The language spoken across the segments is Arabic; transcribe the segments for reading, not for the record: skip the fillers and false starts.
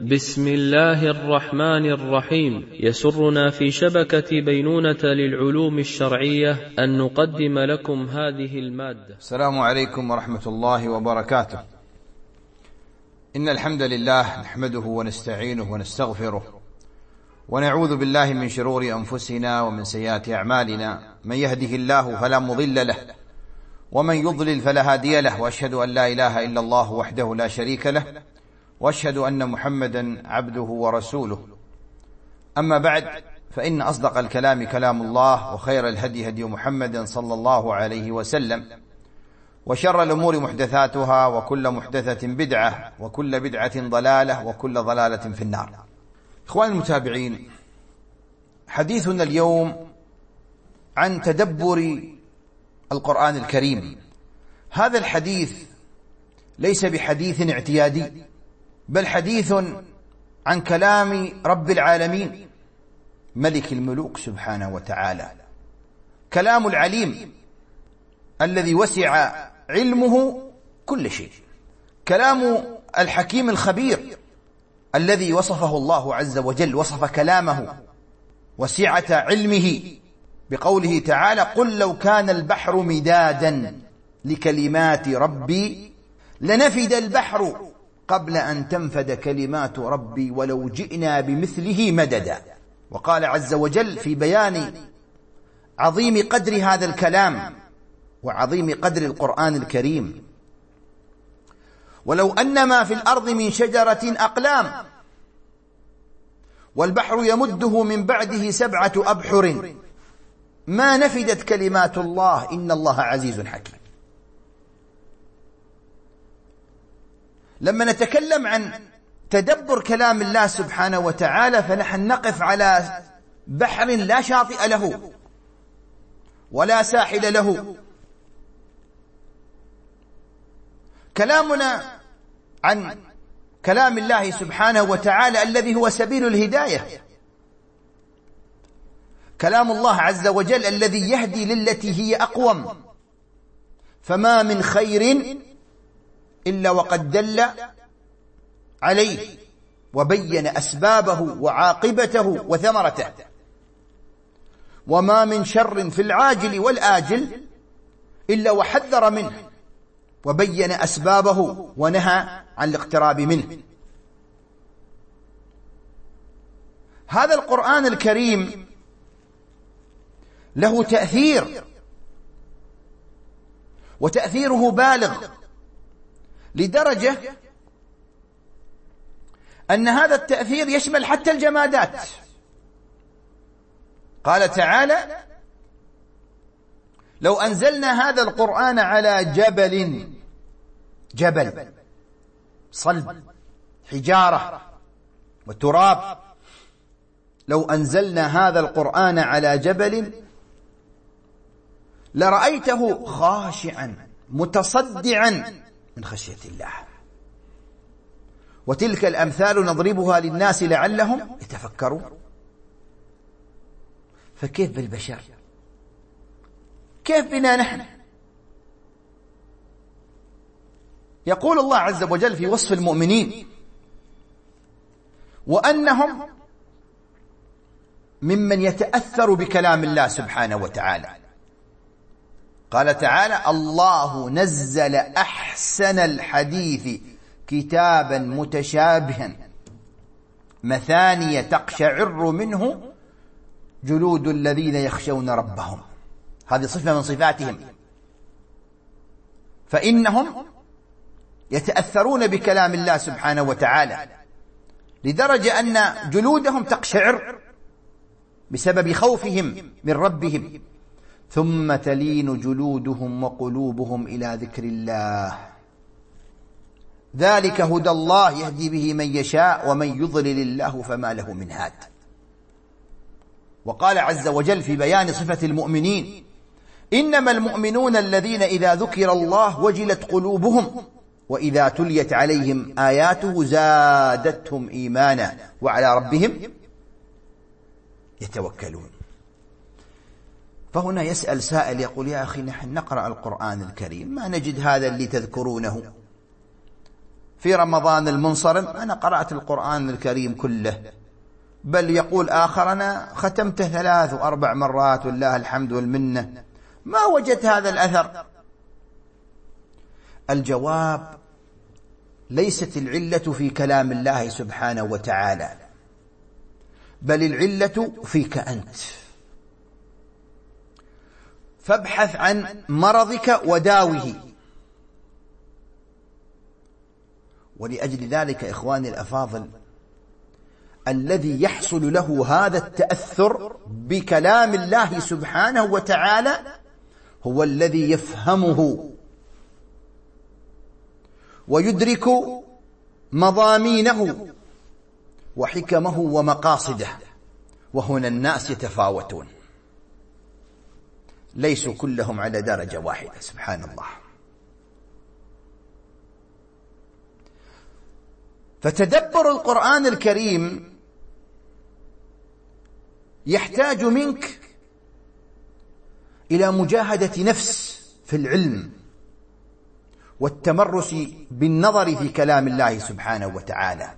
بسم الله الرحمن الرحيم. يسرنا في شبكة بينونة للعلوم الشرعية أن نقدم لكم هذه المادة. السلام عليكم ورحمة الله وبركاته. إن الحمد لله نحمده ونستعينه ونستغفره ونعوذ بالله من شرور أنفسنا ومن سيئات أعمالنا. من يهده الله فلا مضل له ومن يضلل فلا هادي له، وأشهد أن لا إله إلا الله وحده لا شريك له، وأشهد أن محمدا عبده ورسوله. أما بعد، فإن أصدق الكلام كلام الله، وخير الهدي هدي محمد صلى الله عليه وسلم، وشر الأمور محدثاتها، وكل محدثة بدعة، وكل بدعة ضلالة، وكل ضلالة في النار. إخواني المتابعين، حديثنا اليوم عن تدبر القرآن الكريم. هذا الحديث ليس بحديث اعتيادي، بل حديث عن كلام رب العالمين ملك الملوك سبحانه وتعالى، كلام العليم الذي وسع علمه كل شيء، كلام الحكيم الخبير الذي وصفه الله عز وجل، وصف كلامه وسعة علمه بقوله تعالى: قل لو كان البحر مدادا لكلمات ربي لنفد البحر قبل أن تنفد كلمات ربي ولو جئنا بمثله مددا. وقال عز وجل في بيان عظيم قدر هذا الكلام وعظيم قدر القرآن الكريم: ولو أن ما في الأرض من شجرة أقلام والبحر يمده من بعده 7 أبحر ما نفدت كلمات الله إن الله عزيز حكيم. لما نتكلم عن تدبر كلام الله سبحانه وتعالى، فنحن نقف على بحر لا شاطئ له ولا ساحل له. كلامنا عن كلام الله سبحانه وتعالى الذي هو سبيل الهداية، كلام الله عز وجل الذي يهدي للتي هي أقوم، فما من خير إلا وقد دل عليه وبين أسبابه وعاقبته وثمرته، وما من شر في العاجل والآجل إلا وحذر منه وبين أسبابه ونهى عن الاقتراب منه. هذا القرآن الكريم له تأثير، وتأثيره بالغ لدرجة أن هذا التأثير يشمل حتى الجمادات. قال تعالى: لو أنزلنا هذا القرآن على جبل صلب حجارة وتراب، لو أنزلنا هذا القرآن على جبل لرأيته خاشعا متصدعا من خشية الله. وتلك الأمثال نضربها للناس لعلهم يتفكرون. فكيف بالبشر؟ كيف بنا نحن؟ يقول الله عز وجل في وصف المؤمنين: وأنهم ممن يتأثر بكلام الله سبحانه وتعالى. قال تعالى: الله نزل أحسن الحديث كتابا متشابها مثانية تقشعر منه جلود الذين يخشون ربهم. هذه صفة من صفاتهم، فإنهم يتأثرون بكلام الله سبحانه وتعالى لدرجة أن جلودهم تقشعر بسبب خوفهم من ربهم، ثم تلين جلودهم وقلوبهم إلى ذكر الله، ذلك هدى الله يهدي به من يشاء ومن يضلل الله فما له من هاد. وقال عز وجل في بيان صفة المؤمنين: إنما المؤمنون الذين إذا ذكر الله وجلت قلوبهم وإذا تليت عليهم آياته زادتهم إيمانا وعلى ربهم يتوكلون. فهنا يسأل سائل يقول: يا أخي، نحن نقرأ القرآن الكريم ما نجد هذا اللي تذكرونه، في رمضان المنصرم أنا قرأت القرآن الكريم كله، بل يقول آخر أنا ختمته 3 و4 مرات والله الحمد والمنة، ما وجدت هذا الأثر. الجواب: ليست العلة في كلام الله سبحانه وتعالى، بل العلة فيك أنت. فابحث عن مرضك وداوه. ولأجل ذلك إخواني الأفاضل، الذي يحصل له هذا التأثر بكلام الله سبحانه وتعالى هو الذي يفهمه ويدرك مضامينه وحكمه ومقاصده. وهنا الناس يتفاوتون، ليسوا كلهم على درجة واحدة، سبحان الله. فتدبر القرآن الكريم يحتاج منك إلى مجاهدة نفس في العلم والتمرس بالنظر في كلام الله سبحانه وتعالى.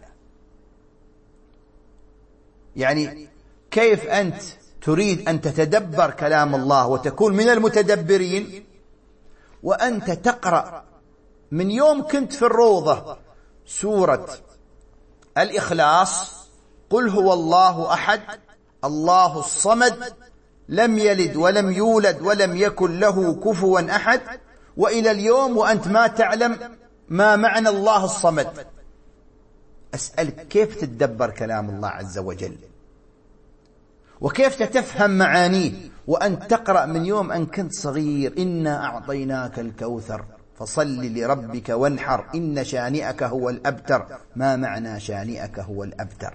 يعني كيف أنت تريد أن تتدبر كلام الله وتكون من المتدبرين وأنت تقرأ من يوم كنت في الروضة سورة الإخلاص، قل هو الله أحد الله الصمد لم يلد ولم يولد ولم يكن له كفوا أحد، وإلى اليوم وأنت ما تعلم ما معنى الله الصمد. أسألك كيف تتدبر كلام الله عز وجل، وكيف تفهم معانيه وأنت تقرأ من يوم أن كنت صغير إنا أعطيناك الكوثر فصل لربك وانحر إن شانئك هو الأبتر. ما معنى شانئك هو الأبتر؟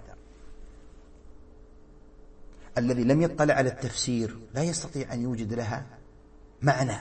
الذي لم يطلع على التفسير لا يستطيع أن يوجد لها معنى.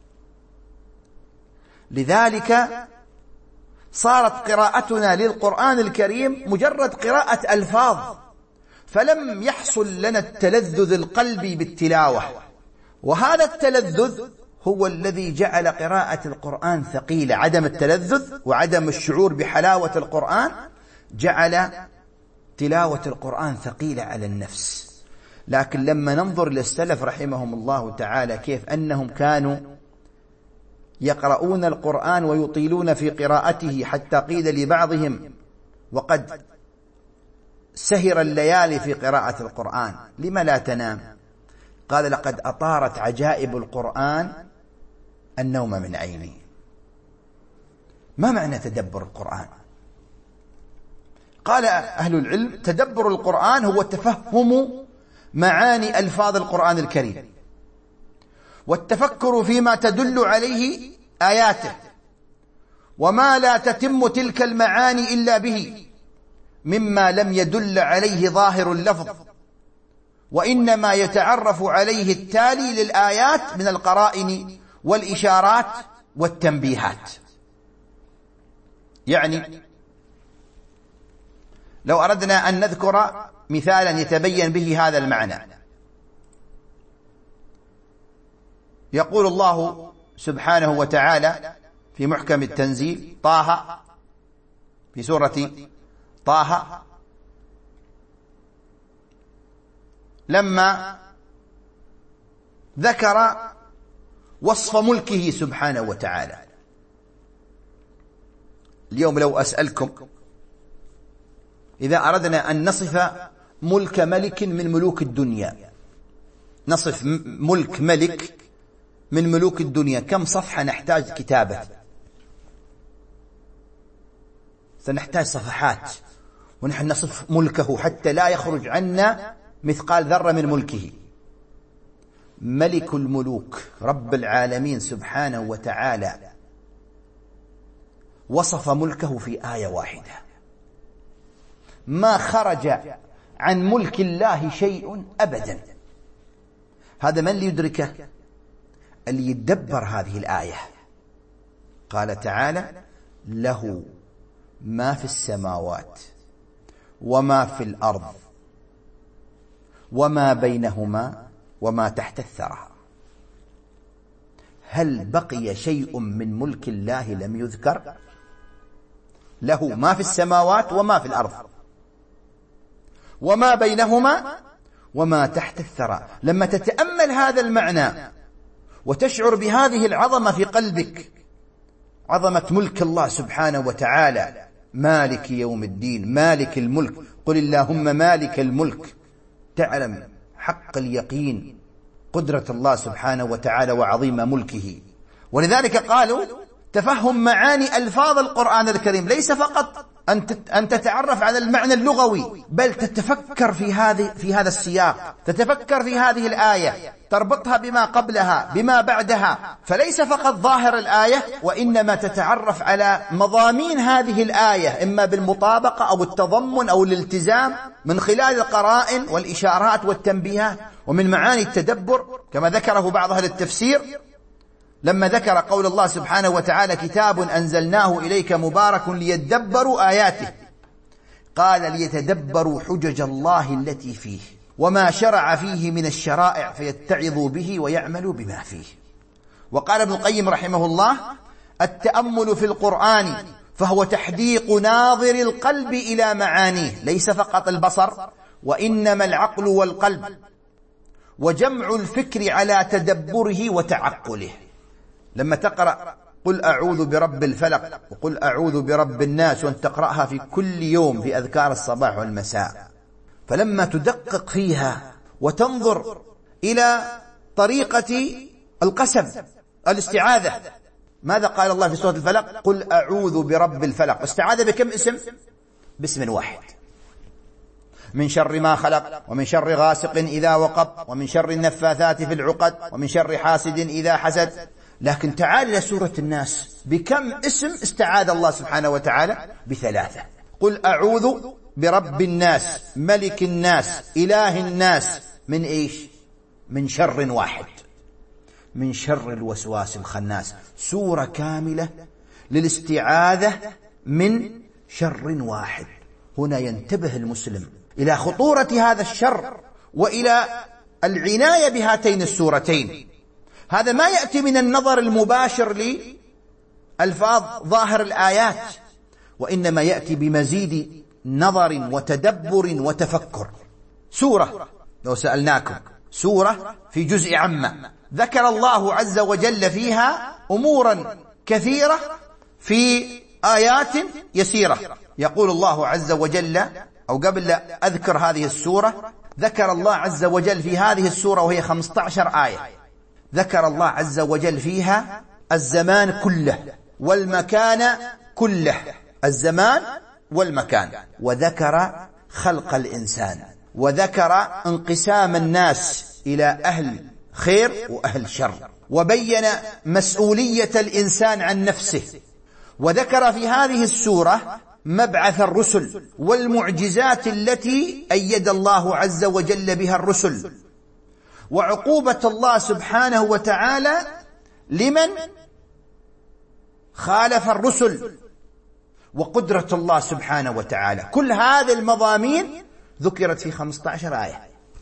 لذلك صارت قراءتنا للقرآن الكريم مجرد قراءة ألفاظ، فلم يحصل لنا التلذذ القلبي بالتلاوة. وهذا التلذذ هو الذي جعل قراءة القرآن ثقيلة. عدم التلذذ وعدم الشعور بحلاوة القرآن جعل تلاوة القرآن ثقيلة على النفس. لكن لما ننظر للسلف رحمهم الله تعالى كيف أنهم كانوا يقرؤون القرآن ويطيلون في قراءته، حتى قيل لبعضهم وقد سهر الليالي في قراءة القرآن لما لا تنام؟ قال لقد أطارت عجائب القرآن النوم من عيني. ما معنى تدبر القرآن؟ قال أهل العلم تدبر القرآن هو تفهم معاني ألفاظ القرآن الكريم والتفكر فيما تدل عليه آياته وما لا تتم تلك المعاني إلا به مما لم يدل عليه ظاهر اللفظ، وإنما يتعرف عليه التالي للآيات من القرائن والإشارات والتنبيهات. يعني لو أردنا أن نذكر مثالا يتبين به هذا المعنى، يقول الله سبحانه وتعالى في محكم التنزيل طه، في سورة طه، لما ذكر وصف ملكه سبحانه وتعالى. اليوم لو أسألكم إذا أردنا أن نصف ملك ملك من ملوك الدنيا، نصف ملك ملك من ملوك الدنيا، كم صفحة نحتاج كتابة؟ سنحتاج صفحات ونحن نصف ملكه حتى لا يخرج عنا مثقال ذرة من ملكه. ملك الملوك رب العالمين سبحانه وتعالى وصف ملكه في آية واحدة، ما خرج عن ملك الله شيء أبدا. هذا من اللي يدركه؟ اللي يتدبر هذه الآية. قال تعالى له ما في السماوات وما في الأرض وما بينهما وما تحت الثرى. هل بقي شيء من ملك الله لم يذكر؟ له ما في السماوات وما في الأرض وما بينهما وما تحت الثرى. لما تتأمل هذا المعنى وتشعر بهذه العظمة في قلبك، عظمة ملك الله سبحانه وتعالى، مالك يوم الدين، مالك الملك، قل اللهم مالك الملك، تعلم حق اليقين قدرة الله سبحانه وتعالى وعظيم ملكه. ولذلك قالوا تفهم معاني ألفاظ القرآن الكريم ليس فقط أن تتعرف على المعنى اللغوي، بل تتفكر في هذا السياق، تتفكر في هذه الآية، تربطها بما قبلها بما بعدها، فليس فقط ظاهر الآية، وإنما تتعرف على مضامين هذه الآية إما بالمطابقة أو التضمن أو الالتزام من خلال القرائن والإشارات والتنبيهات. ومن معاني التدبر كما ذكره بعض أهل التفسير لما ذكر قول الله سبحانه وتعالى كتاب أنزلناه إليك مبارك ليدبروا آياته، قال ليتدبروا حجج الله التي فيه وما شرع فيه من الشرائع فيتعظوا به ويعملوا بما فيه. وقال ابن القيم رحمه الله التأمل في القرآن فهو تحديق ناظر القلب إلى معانيه، ليس فقط البصر وإنما العقل والقلب، وجمع الفكر على تدبره وتعقله. لما تقرأ قل أعوذ برب الفلق وقل أعوذ برب الناس، وأن تقرأها في كل يوم في أذكار الصباح والمساء، فلما تدقق فيها وتنظر إلى طريقة القسم الاستعاذة، ماذا قال الله في سورة الفلق؟ قل أعوذ برب الفلق، استعاذ بكم اسم؟ باسم واحد، من شر ما خلق، ومن شر غاسق إذا وقب، ومن شر النفاثات في العقد، ومن شر حاسد إذا حسد. لكن تعال إلى سورة الناس، بكم اسم استعاذ الله سبحانه وتعالى؟ ب3. قل أعوذ برب الناس ملك الناس إله الناس من إيش؟ من شر واحد، من شر الوسواس الخناس. سورة كاملة للاستعاذة من شر واحد. هنا ينتبه المسلم إلى خطورة هذا الشر وإلى العناية بهاتين السورتين. هذا ما يأتي من النظر المباشر لألفاظ ظاهر الآيات، وإنما يأتي بمزيد نظر وتدبر وتفكر. سورة لو سألناكم، سورة في جزء عامة ذكر الله عز وجل فيها أمورا كثيرة في آيات يسيرة. يقول الله عز وجل، أو قبل لا أذكر هذه السورة، ذكر الله عز وجل في هذه السورة وهي 15 آية، ذكر الله عز وجل فيها الزمان كله والمكان كله، الزمان والمكان، وذكر خلق الإنسان، وذكر انقسام الناس إلى أهل خير وأهل شر، وبين مسؤولية الإنسان عن نفسه، وذكر في هذه السورة مبعث الرسل والمعجزات التي أيد الله عز وجل بها الرسل، وعقوبة الله سبحانه وتعالى لمن خالف الرسل، وقدرة الله سبحانه وتعالى. كل هذه المضامين ذكرت في 15 آية.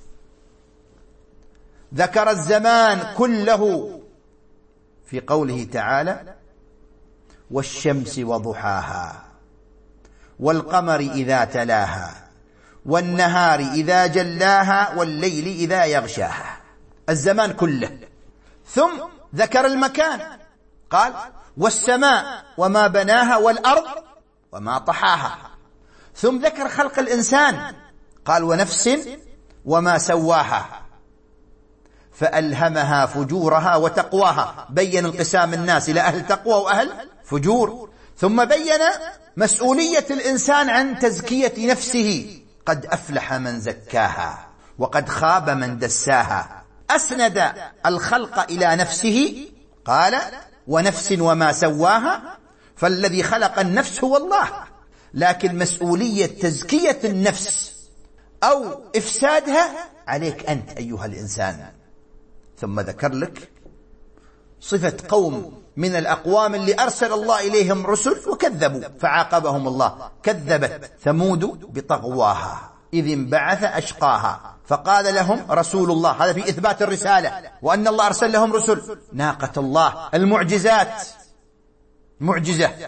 ذكر الزمان كله في قوله تعالى والشمس وضحاها والقمر إذا تلاها والنهار إذا جلاها والليل إذا يغشاها، الزمان كله. ثم ذكر المكان، قال والسماء وما بناها والأرض وما طحاها. ثم ذكر خلق الإنسان، قال ونفس وما سواها فألهمها فجورها وتقواها، بين انقسام الناس إلى أهل تقوى وأهل فجور. ثم بين مسؤولية الإنسان عن تزكية نفسه، قد أفلح من زكاها وقد خاب من دساها. أسند الخلق إلى نفسه، قال ونفس وما سواها، فالذي خلق النفس هو الله، لكن مسؤولية تزكية النفس أو إفسادها عليك أنت أيها الإنسان. ثم ذكر لك صفة قوم من الأقوام اللي أرسل الله إليهم رسل وكذبوا فعاقبهم الله. كذبت ثمود بطغواها إذ انبعث أشقاها فقال لهم رسول الله، هذا في إثبات الرسالة وأن الله أرسل لهم رسل. ناقة الله، المعجزات، معجزة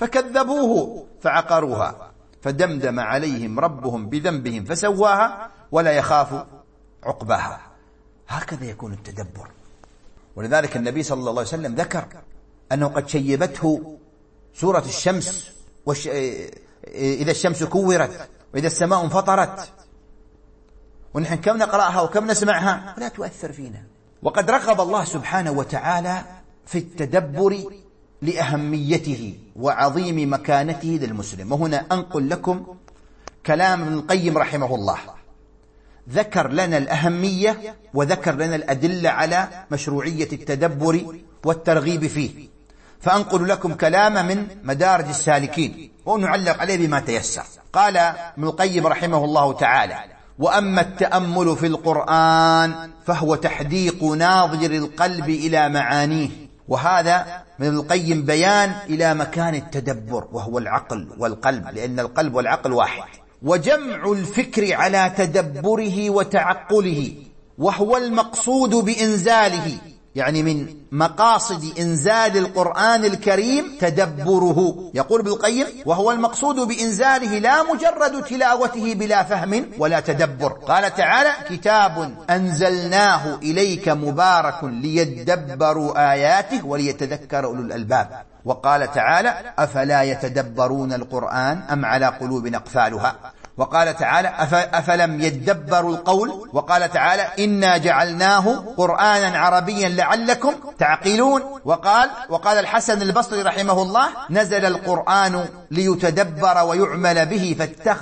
فكذبوه فعقروها فدمدم عليهم ربهم بذنبهم فسواها ولا يخاف عقباها. هكذا يكون التدبر. ولذلك النبي صلى الله عليه وسلم ذكر أنه قد شيبته سورة الشمس إذا الشمس كورت وإذا السماء انفطرت، ونحن كم نقرأها وكم نسمعها ولا تؤثر فينا. وقد رغب الله سبحانه وتعالى في التدبر لأهميته وعظيم مكانته للمسلم. وهنا أنقل لكم كلام ابن القيم رحمه الله، ذكر لنا الأهمية وذكر لنا الأدلة على مشروعية التدبر والترغيب فيه، فأنقل لكم كلام من مدارج السالكين ونعلق عليه بما تيسر. قال ابن القيم رحمه الله تعالى: وأما التأمل في القرآن فهو تحديق ناظر القلب إلى معانيه. وهذا من ابن القيم بيان إلى مكان التدبر، وهو العقل والقلب، لأن القلب والعقل واحد. وجمع الفكر على تدبره وتعقله، وهو المقصود بإنزاله، يعني من مقاصد إنزال القرآن الكريم تدبره. يقول ابن القيم: وهو المقصود بإنزاله لا مجرد تلاوته بلا فهم ولا تدبر. قال تعالى: كتاب أنزلناه إليك مبارك ليدبروا آياته وليتذكر أولو الألباب. وقال تعالى: أفلا يتدبرون القرآن أم على قلوب أقفالها. وقال تعالى: أفلم يدبروا القول. وقال تعالى: إنا جعلناه قرآنا عربيا لعلكم تعقلون. وقال الحسن البصري رحمه الله: نزل القرآن ليتدبر ويعمل به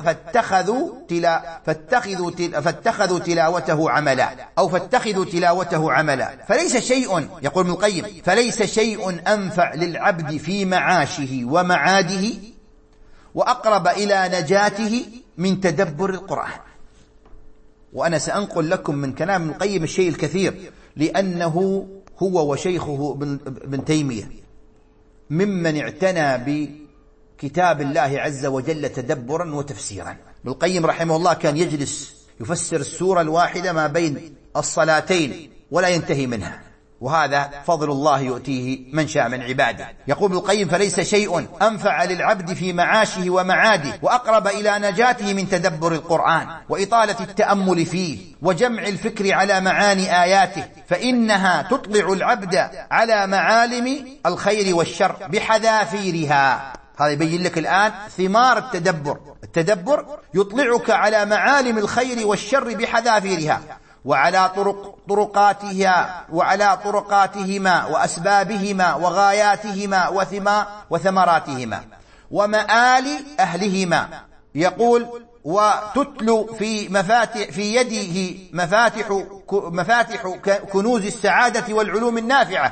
فاتخذوا تلاوته عملا، أو فاتخذوا تلاوته عملا. فليس شيء، يقول ابن القيم، فليس شيء أنفع للعبد في معاشه ومعاده وأقرب إلى نجاته من تدبر القرآن. وأنا سأنقل لكم من كلام ابن القيم الشيء الكثير، لأنه هو وشيخه ابن تيمية ممن اعتنى بكتاب الله عز وجل تدبرا وتفسيرا. ابن القيم رحمه الله كان يجلس يفسر السورة الواحدة ما بين الصلاتين ولا ينتهي منها، وهذا فضل الله يؤتيه من شاء من عباده. يقول ابن القيم: فليس شيء أنفع للعبد في معاشه ومعاده وأقرب إلى نجاته من تدبر القرآن وإطالة التأمل فيه وجمع الفكر على معاني آياته، فإنها تطلع العبد على معالم الخير والشر بحذافيرها. هذا يبين لك الآن ثمار التدبر يطلعك على معالم الخير والشر بحذافيرها، وعلى طرقاتهما وأسبابهما وغاياتهما وثمراتهما ومآل أهلهما. يقول: وتتلو في يده مفاتح كنوز السعادة والعلوم النافعة،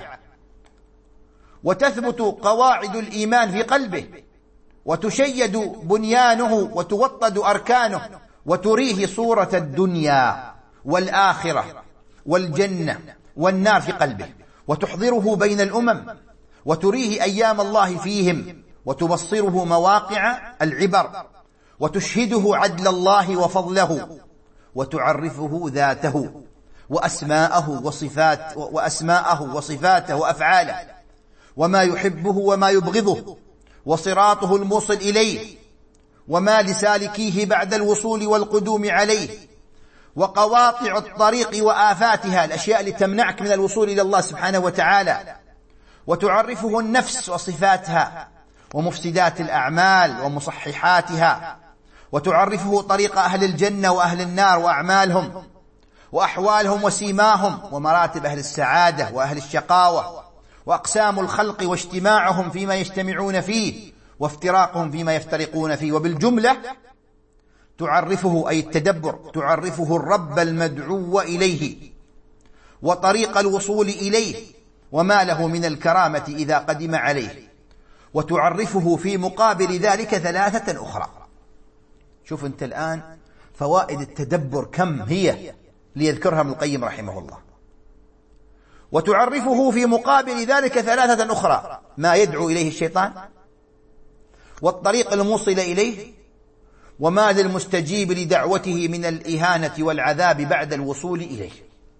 وتثبت قواعد الإيمان في قلبه، وتشيد بنيانه وتوطد أركانه، وتريه صورة الدنيا والآخرة والجنة والنار في قلبه، وتحضره بين الأمم، وتريه أيام الله فيهم، وتبصره مواقع العبر، وتشهده عدل الله وفضله، وتعرفه ذاته وأسماءه وصفاته وأفعاله، وما يحبه وما يبغضه، وصراطه الموصل إليه، وما لسالكيه بعد الوصول والقدوم عليه، وقواطع الطريق وآفاتها، الأشياء اللي تمنعك من الوصول إلى الله سبحانه وتعالى. وتعرفه النفس وصفاتها ومفسدات الأعمال ومصححاتها، وتعرفه طريق أهل الجنة وأهل النار وأعمالهم وأحوالهم وسيماهم، ومراتب أهل السعادة وأهل الشقاوة، وأقسام الخلق واجتماعهم فيما يجتمعون فيه وافتراقهم فيما يفترقون فيه. وبالجملة تعرفه، أي التدبر، تعرفه الرب المدعو إليه وطريق الوصول إليه وما له من الكرامة إذا قدم عليه، وتعرفه في مقابل ذلك ثلاثة أخرى. شوف أنت الآن فوائد التدبر كم هي ليذكرها ابن القيم رحمه الله. وتعرفه في مقابل ذلك ثلاثة أخرى: ما يدعو إليه الشيطان، والطريق الموصل إليه، وما للمستجيب لدعوته من الإهانة والعذاب بعد الوصول إليه.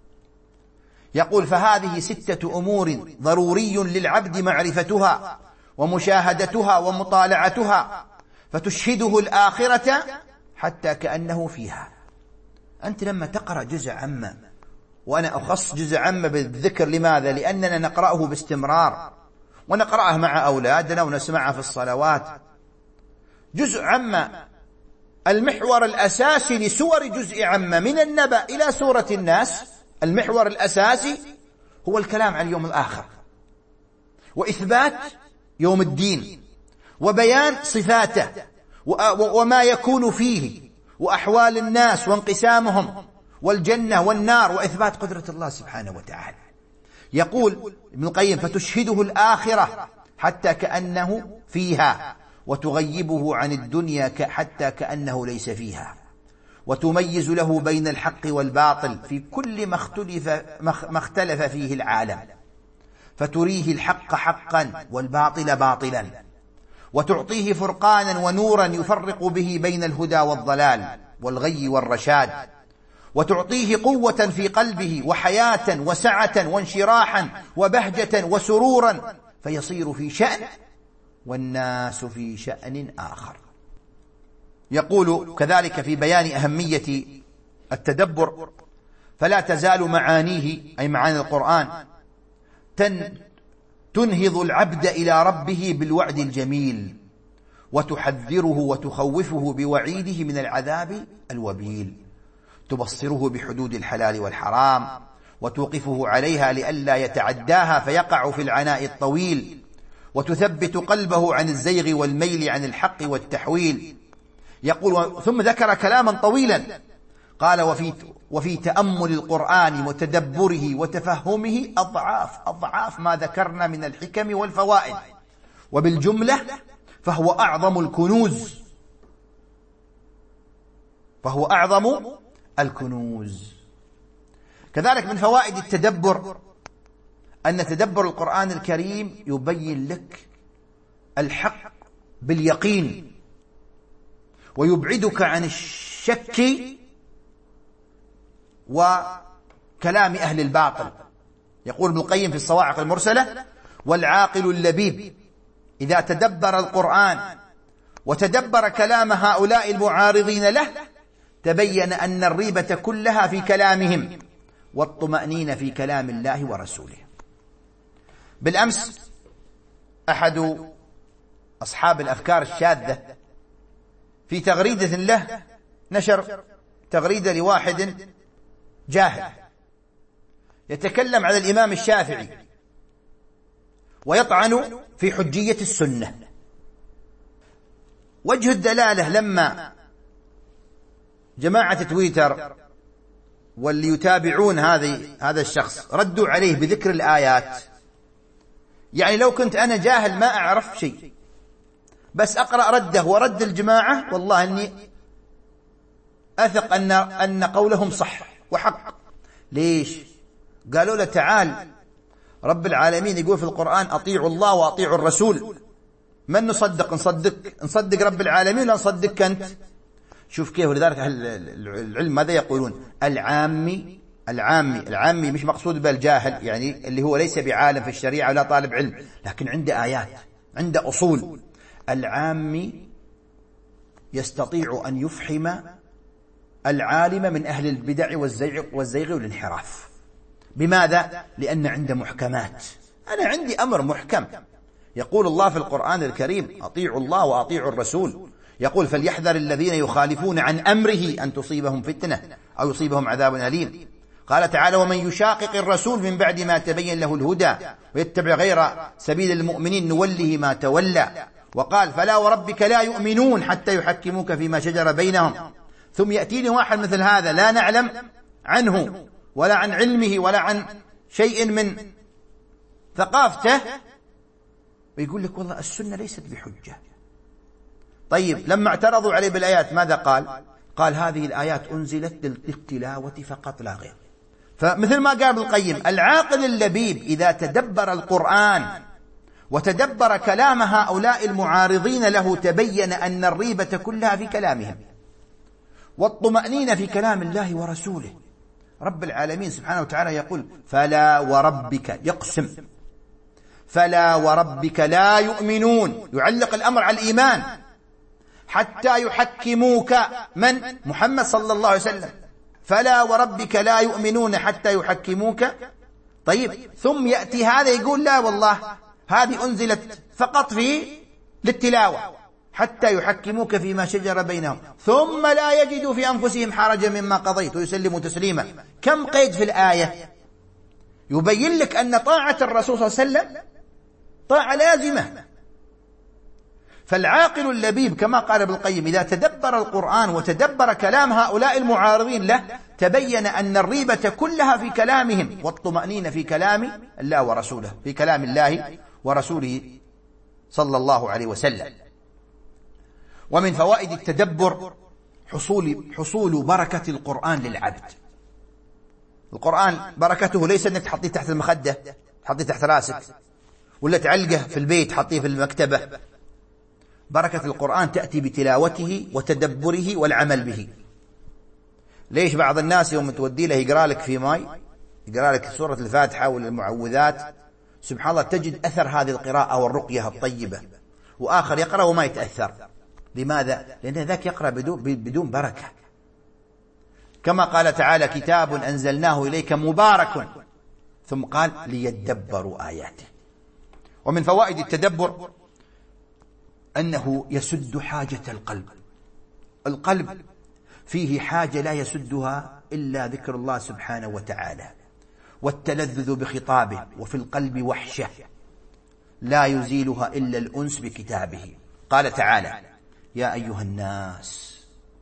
يقول: فهذه 6 أمور ضروري للعبد معرفتها ومشاهدتها ومطالعتها، فتشهده الآخرة حتى كأنه فيها. أنت لما تقرأ جزء عامة، وأنا أخص جزء عامة بالذكر، لماذا؟ لأننا نقرأه باستمرار، ونقرأه مع أولادنا ونسمعه في الصلوات. جزء عامة المحور الأساسي لسور جزء عامة من النبأ إلى سورة الناس، المحور الأساسي هو الكلام عن اليوم الآخر، وإثبات يوم الدين، وبيان صفاته وما يكون فيه، وأحوال الناس وانقسامهم، والجنة والنار، وإثبات قدرة الله سبحانه وتعالى. يقول ابن القيم: فتشهده الآخرة حتى كأنه فيها، وتغيبه عن الدنيا حتى كأنه ليس فيها، وتميز له بين الحق والباطل في كل ما اختلف فيه العالم، فتريه الحق حقا والباطل باطلا، وتعطيه فرقانا ونورا يفرق به بين الهدى والضلال والغي والرشاد، وتعطيه قوة في قلبه وحياة وسعة وانشراحا وبهجة وسرورا، فيصير في شأن والناس في شأن آخر. يقول كذلك في بيان أهمية التدبر: فلا تزال معانيه، أي معاني القرآن، تنهض العبد إلى ربه بالوعد الجميل، وتحذره وتخوفه بوعيده من العذاب الوبيل، تبصره بحدود الحلال والحرام، وتوقفه عليها لئلا يتعداها فيقع في العناء الطويل، وتثبت قلبه عن الزيغ والميل عن الحق والتحويل. يقول: ثم ذكر كلاما طويلا، قال: وفي تأمل القرآن وتدبره وتفهمه أضعاف ما ذكرنا من الحكم والفوائد، وبالجملة فهو أعظم الكنوز. كذلك من فوائد التدبر أن تدبر القرآن الكريم يبين لك الحق باليقين، ويبعدك عن الشك وكلام أهل الباطل. يقول ابن القيم في الصواعق المرسلة: والعاقل اللبيب إذا تدبر القرآن وتدبر كلام هؤلاء المعارضين له، تبين أن الريبة كلها في كلامهم، والطمأنينة في كلام الله ورسوله. بالأمس أحد أصحاب الأفكار الشاذة في تغريدة له نشر تغريدة لواحد جاهل يتكلم على الإمام الشافعي ويطعن في حجية السنة. وجه الدلالة لما جماعة تويتر واللي يتابعون هذا الشخص ردوا عليه بذكر الآيات، يعني لو كنت أنا جاهل ما أعرف شيء، بس أقرأ رده ورد الجماعة، والله أني أثق أن قولهم صح وحق. ليش؟ قالوا له: تعال، رب العالمين يقول في القرآن: أطيعوا الله وأطيعوا الرسول. من نصدق رب العالمين ولا نصدقك أنت؟ شوف كيف. ولذلك العلم ماذا يقولون؟ العامي مش مقصود بالجاهل، يعني اللي هو ليس بعالم في الشريعة ولا طالب علم، لكن عنده آيات، عنده أصول. العامي يستطيع أن يفحم العالم من أهل البدع والزيغ والانحراف. بماذا؟ لأن عنده محكمات. أنا عندي أمر محكم، يقول الله في القرآن الكريم: أطيعوا الله وأطيعوا الرسول. يقول: فليحذر الذين يخالفون عن أمره أن تصيبهم فتنة أو يصيبهم عذاب أليم. قال تعالى: ومن يشاقق الرسول من بعد ما تبين له الهدى ويتبع غير سبيل المؤمنين نوله ما تولى. وقال: فلا وربك لا يؤمنون حتى يحكموك فيما شجر بينهم ثم يأتيني واحد مثل هذا لا نعلم عنه ولا عن علمه ولا عن شيء من ثقافته، ويقول لك والله السنة ليست بحجة. طيب لما اعترضوا عليه بالآيات ماذا قال هذه الآيات أنزلت للتلاوة فقط لا غير. فمثل ما قال ابن القيم: العاقل اللبيب إذا تدبر القرآن وتدبر كلام هؤلاء المعارضين له، تبين أن الريبة كلها في كلامهم، والطمأنينة في كلام الله ورسوله. رب العالمين سبحانه وتعالى يقول: فلا وربك، يقسم، فلا وربك لا يؤمنون، يعلق الأمر على الإيمان، حتى يحكموك، من؟ محمد صلى الله عليه وسلم. فلا وربك لا يؤمنون حتى يحكموك. طيب، ثم يأتي هذا يقول لا والله هذه أنزلت فقط للتلاوة، حتى يحكموك فيما شجر بينهم ثم لا يجدوا في أنفسهم حرجا مما قضيت ويسلموا تسليما. كم قيد في الآية يبين لك أن طاعة الرسول صلى الله عليه وسلم طاعة لازمة. فالعاقل اللبيب كما قال ابن القيم إذا تدبر القرآن وتدبر كلام هؤلاء المعارضين له تبين أن الريبة كلها في كلامهم والطمأنينة في كلام الله ورسوله، في كلام الله ورسوله صلى الله عليه وسلم. ومن فوائد التدبر حصول بركة القرآن للعبد. القرآن بركته ليس أنك تحطيه تحت المخدة، تحطيه تحت راسك، ولا تعلقه في البيت تحطيه في المكتبة. بركة القرآن تأتي بتلاوته وتدبره والعمل به. ليش بعض الناس يوم تودي له يقرأ لك في ماي، يقرأ لك سورة الفاتحة والمعوذات، سبحان الله تجد أثر هذه القراءة والرقية الطيبة، وآخر يقرأ وما يتأثر. لماذا؟ لأن ذاك يقرأ بدون بركة. كما قال تعالى كتاب أنزلناه إليك مبارك، ثم قال ليدبروا آياته. ومن فوائد التدبر أنه يسد حاجة القلب. القلب فيه حاجة لا يسدها إلا ذكر الله سبحانه وتعالى والتلذذ بخطابه، وفي القلب وحشة لا يزيلها إلا الأنس بكتابه. قال تعالى يا أيها الناس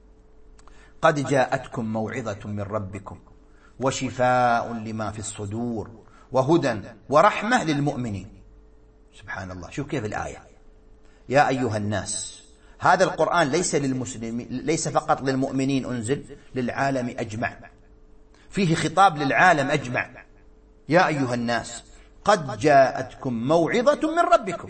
قد جاءتكم موعظة من ربكم وشفاء لما في الصدور وهدى ورحمة للمؤمنين. سبحان الله، شوف كيف الآية يا أيها الناس. هذا القرآن ليس للمسلمين، ليس فقط للمؤمنين أنزل، للعالم أجمع، فيه خطاب للعالم أجمع. يا أيها الناس قد جاءتكم موعظة من ربكم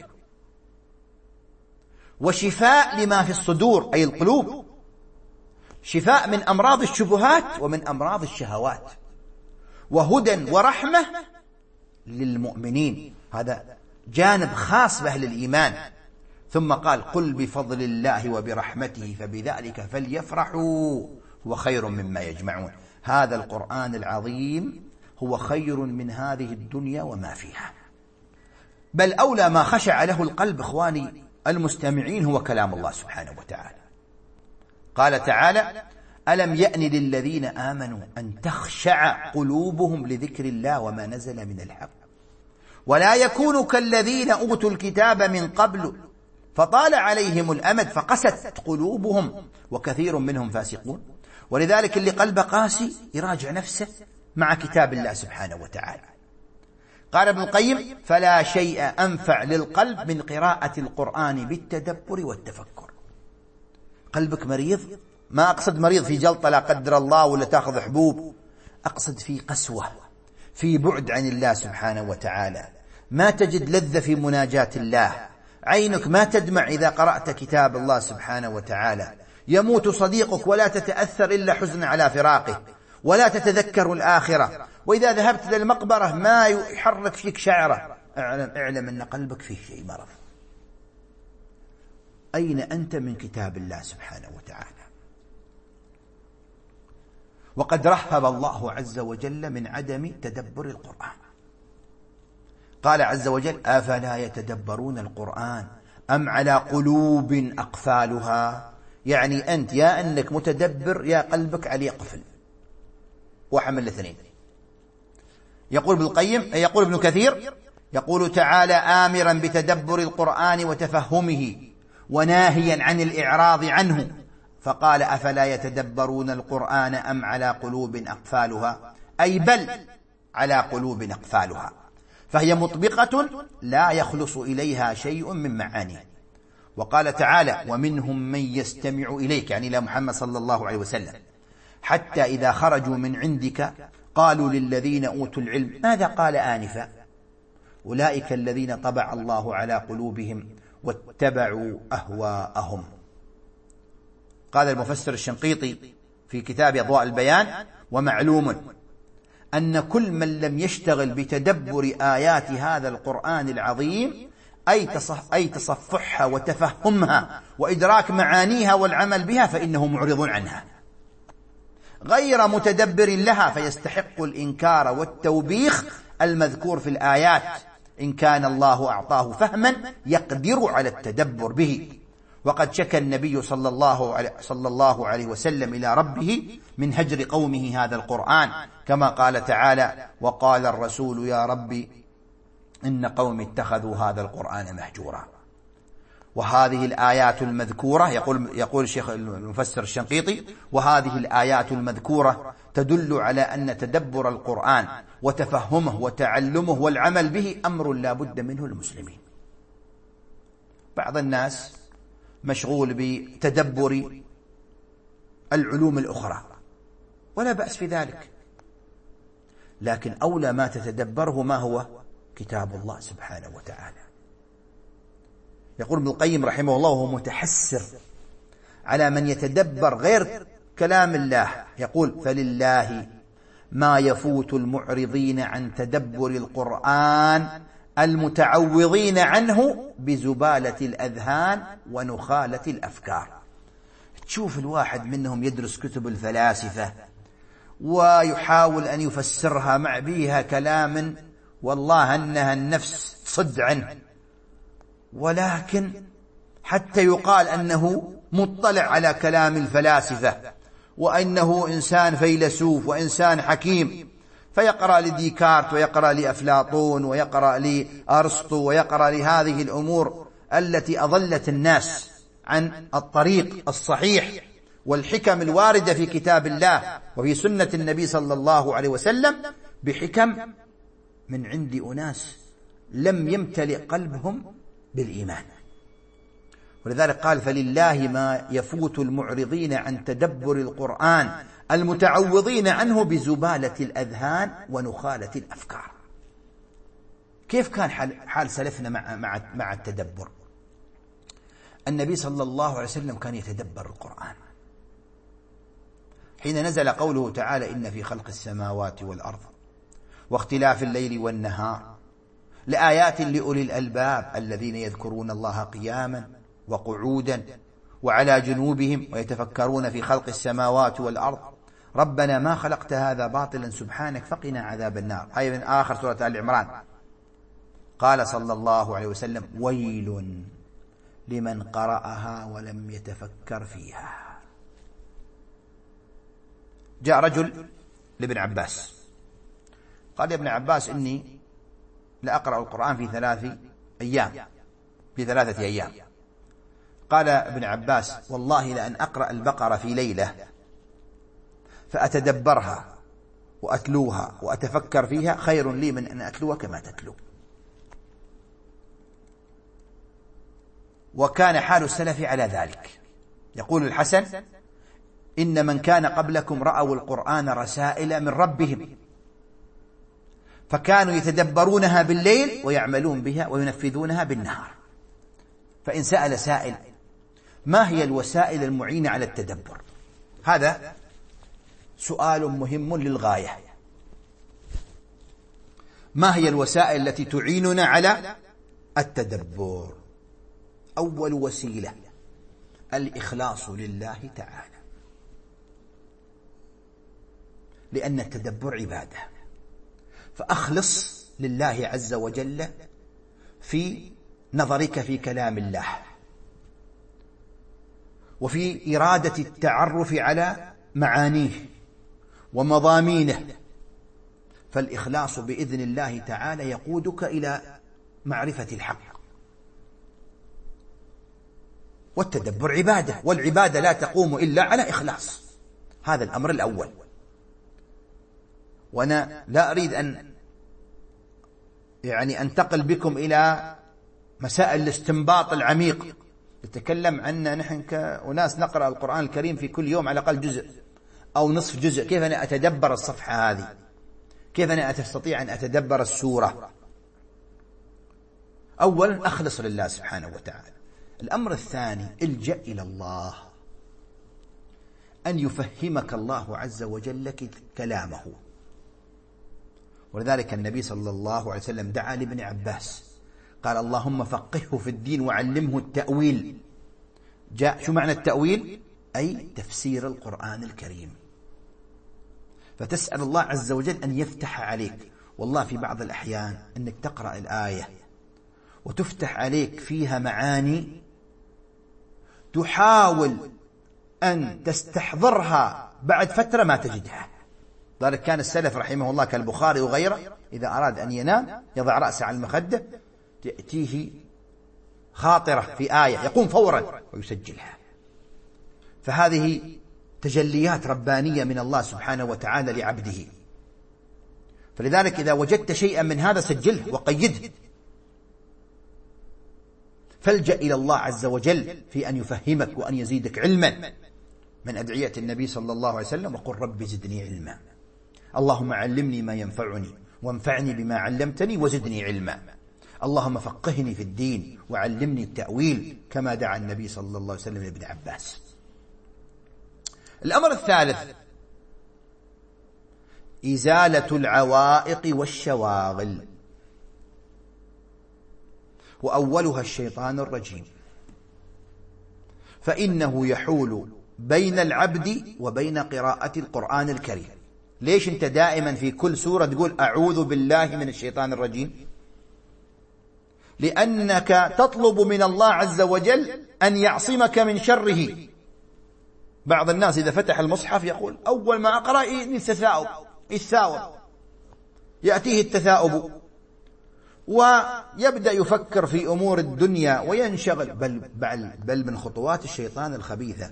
وشفاء لما في الصدور أي القلوب، شفاء من أمراض الشبهات ومن أمراض الشهوات، وهدى ورحمة للمؤمنين، هذا جانب خاص بأهل الإيمان. ثم قال قل بفضل الله وبرحمته فبذلك فليفرحوا هو خير مما يجمعون. هذا القرآن العظيم هو خير من هذه الدنيا وما فيها، بل أولى ما خشع له القلب إخواني المستمعين هو كلام الله سبحانه وتعالى. قال تعالى ألم يأن للذين آمنوا أن تخشع قلوبهم لذكر الله وما نزل من الحق ولا يكونوا كالذين أوتوا الكتاب من قبل فطال عليهم الأمد فقست قلوبهم وكثير منهم فاسقون. ولذلك اللي قلبه قاسي يراجع نفسه مع كتاب الله سبحانه وتعالى. قال ابن القيم فلا شيء أنفع للقلب من قراءة القرآن بالتدبر والتفكر. قلبك مريض، ما أقصد مريض في جلطة لا قدر الله ولا تأخذ حبوب، أقصد في قسوة، في بعد عن الله سبحانه وتعالى، ما تجد لذة في مناجاة الله، عينك ما تدمع إذا قرأت كتاب الله سبحانه وتعالى، يموت صديقك ولا تتأثر إلا حزنا على فراقه، ولا تتذكر الآخرة، وإذا ذهبت إلى المقبرة ما يحرك فيك شعرة، اعلم أن قلبك فيه شيء مرض. أين أنت من كتاب الله سبحانه وتعالى؟ وقد رهب الله عز وجل من عدم تدبر القرآن. قال عز وجل أفلا يتدبرون القرآن أم على قلوب أقفالها. يعني أنت يا أنك متدبر يا قلبك عليه قفل، وحمل الاثنين. يقول ابن القيم، يقول ابن كثير، يقول تعالى آمرا بتدبر القرآن وتفهمه وناهيا عن الإعراض عنه، فقال أفلا يتدبرون القرآن أم على قلوب أقفالها، أي بل على قلوب أقفالها، فهي مطبقة لا يخلص إليها شيء من معانيه. وقال تعالى ومنهم من يستمع إليك، يعني إلى محمد صلى الله عليه وسلم، حتى إذا خرجوا من عندك قالوا للذين أوتوا العلم ماذا قال آنفا أولئك الذين طبع الله على قلوبهم واتبعوا أهواءهم. قال المفسر الشنقيطي في كتاب أضواء البيان ومعلوم أن كل من لم يشتغل بتدبر آيات هذا القرآن العظيم أي تصفحها وتفهمها وإدراك معانيها والعمل بها فإنه معرض عنها غير متدبر لها، فيستحق الإنكار والتوبيخ المذكور في الآيات إن كان الله أعطاه فهما يقدر على التدبر به. وقد شكى النبي صلى الله عليه وسلم إلى ربه من هجر قومه هذا القرآن، كما قال تعالى: وقال الرسول يا ربي إن قوم اتخذوا هذا القرآن مهجورا. وهذه الآيات المذكورة، يقول الشيخ المفسر الشنقيطي: وهذه الآيات المذكورة تدل على أن تدبر القرآن وتفهمه وتعلمه والعمل به أمر لا بد منه للمسلمين. بعض الناس مشغول بتدبر العلوم الأخرى ولا بأس في ذلك، لكن أولى ما تتدبره ما هو كتاب الله سبحانه وتعالى. يقول ابن القيم رحمه الله وهو متحسر على من يتدبر غير كلام الله، يقول: فلله ما يفوت المعرضين عن تدبر القرآن المتعوضين عنه بزبالة الأذهان ونخالة الأفكار. تشوف الواحد منهم يدرس كتب الفلاسفة ويحاول أن يفسرها مع بيها كلام والله أنها النفس تصد عنه، ولكن حتى يقال أنه مطلع على كلام الفلاسفة وأنه إنسان فيلسوف وإنسان حكيم، فيقرأ لديكارت ويقرأ لأفلاطون ويقرأ لأرسطو ويقرأ لهذه الأمور التي أضلت الناس عن الطريق الصحيح والحكم الواردة في كتاب الله وفي سنة النبي صلى الله عليه وسلم بحكم من عند أناس لم يمتلئ قلبهم بالإيمان. ولذلك قال: فلله ما يفوت المعرضين عن تدبر القرآن المتعوضين عنه بزبالة الأذهان ونخالة الأفكار. كيف كان حال سلفنا مع التدبر؟ النبي صلى الله عليه وسلم كان يتدبر القرآن حين نزل قوله تعالى: إن في خلق السماوات والأرض واختلاف الليل والنهار لآيات لأولي الألباب الذين يذكرون الله قياما وقعودا وعلى جنوبهم ويتفكرون في خلق السماوات والأرض ربنا ما خلقت هذا باطلا سبحانك فقنا عذاب النار. هاي من آخر سورة آل عمران. قال صلى الله عليه وسلم: ويل لمن قرأها ولم يتفكر فيها. جاء رجل لابن عباس قال: يا ابن عباس إني لأقرأ القرآن في 3 أيام. قال ابن عباس: والله لأن أقرأ البقرة في ليلة فأتدبرها وأتلوها وأتفكر فيها خير لي من أن أتلوها كما تتلو. وكان حال السلف على ذلك. يقول الحسن: إن من كان قبلكم رأوا القرآن رسائل من ربهم فكانوا يتدبرونها بالليل ويعملون بها وينفذونها بالنهار. فإن سأل سائل: ما هي الوسائل المعينة على التدبر؟ هذا سؤال مهم للغاية. ما هي الوسائل التي تعيننا على التدبر؟ أول وسيلة الإخلاص لله تعالى، لأن التدبر عبادة، فأخلص لله عز وجل في نظرك في كلام الله وفي إرادة التعرف على معانيه ومضامينه، فالإخلاص بإذن الله تعالى يقودك إلى معرفة الحق. والتدبر عبادة، والعبادة لا تقوم إلا على إخلاص. هذا الأمر الأول. وأنا لا أريد أن أنتقل بكم إلى مسائل الاستنباط العميق نتكلم عنها نحن كأناس نقرأ القرآن الكريم في كل يوم على الأقل جزء أو نصف جزء. كيف أنا أتدبر الصفحة هذه؟ كيف أنا أستطيع أن أتدبر السورة؟ أولا أخلص لله سبحانه وتعالى. الأمر الثاني الجأ إلى الله، أن يفهمك الله عز وجل كلامه، ولذلك النبي صلى الله عليه وسلم دعا لابن عباس قال اللهم فقهه في الدين وعلمه التأويل. جاء شو معنى التأويل؟ أي تفسير القرآن الكريم. فتسأل الله عز وجل أن يفتح عليك. والله في بعض الأحيان أنك تقرأ الآية وتفتح عليك فيها معاني تحاول أن تستحضرها بعد فترة ما تجدها. ذلك كان السلف رحمه الله كالبخاري وغيره إذا أراد أن ينام يضع رأسه على المخدة تأتيه خاطرة في آية يقوم فورا ويسجلها. فهذه تجليات ربانية من الله سبحانه وتعالى لعبده. فلذلك إذا وجدت شيئا من هذا سجله وقيده. فالجأ إلى الله عز وجل في أن يفهمك وأن يزيدك علما. من أدعية النبي صلى الله عليه وسلم وقل رب زدني علما. اللهم علمني ما ينفعني وانفعني بما علمتني وزدني علما. اللهم فقهني في الدين وعلمني التأويل كما دعا النبي صلى الله عليه وسلم لابن عباس. الأمر الثالث إزالة العوائق والشواغل، وأولها الشيطان الرجيم، فإنه يحول بين العبد وبين قراءة القرآن الكريم. ليش أنت دائما في كل سورة تقول أعوذ بالله من الشيطان الرجيم؟ لأنك تطلب من الله عز وجل أن يعصمك من شره. بعض الناس إذا فتح المصحف يقول أول ما أقرأ الثاؤب، يأتيه التثاؤب ويبدأ يفكر في أمور الدنيا وينشغل، بل من خطوات الشيطان الخبيثة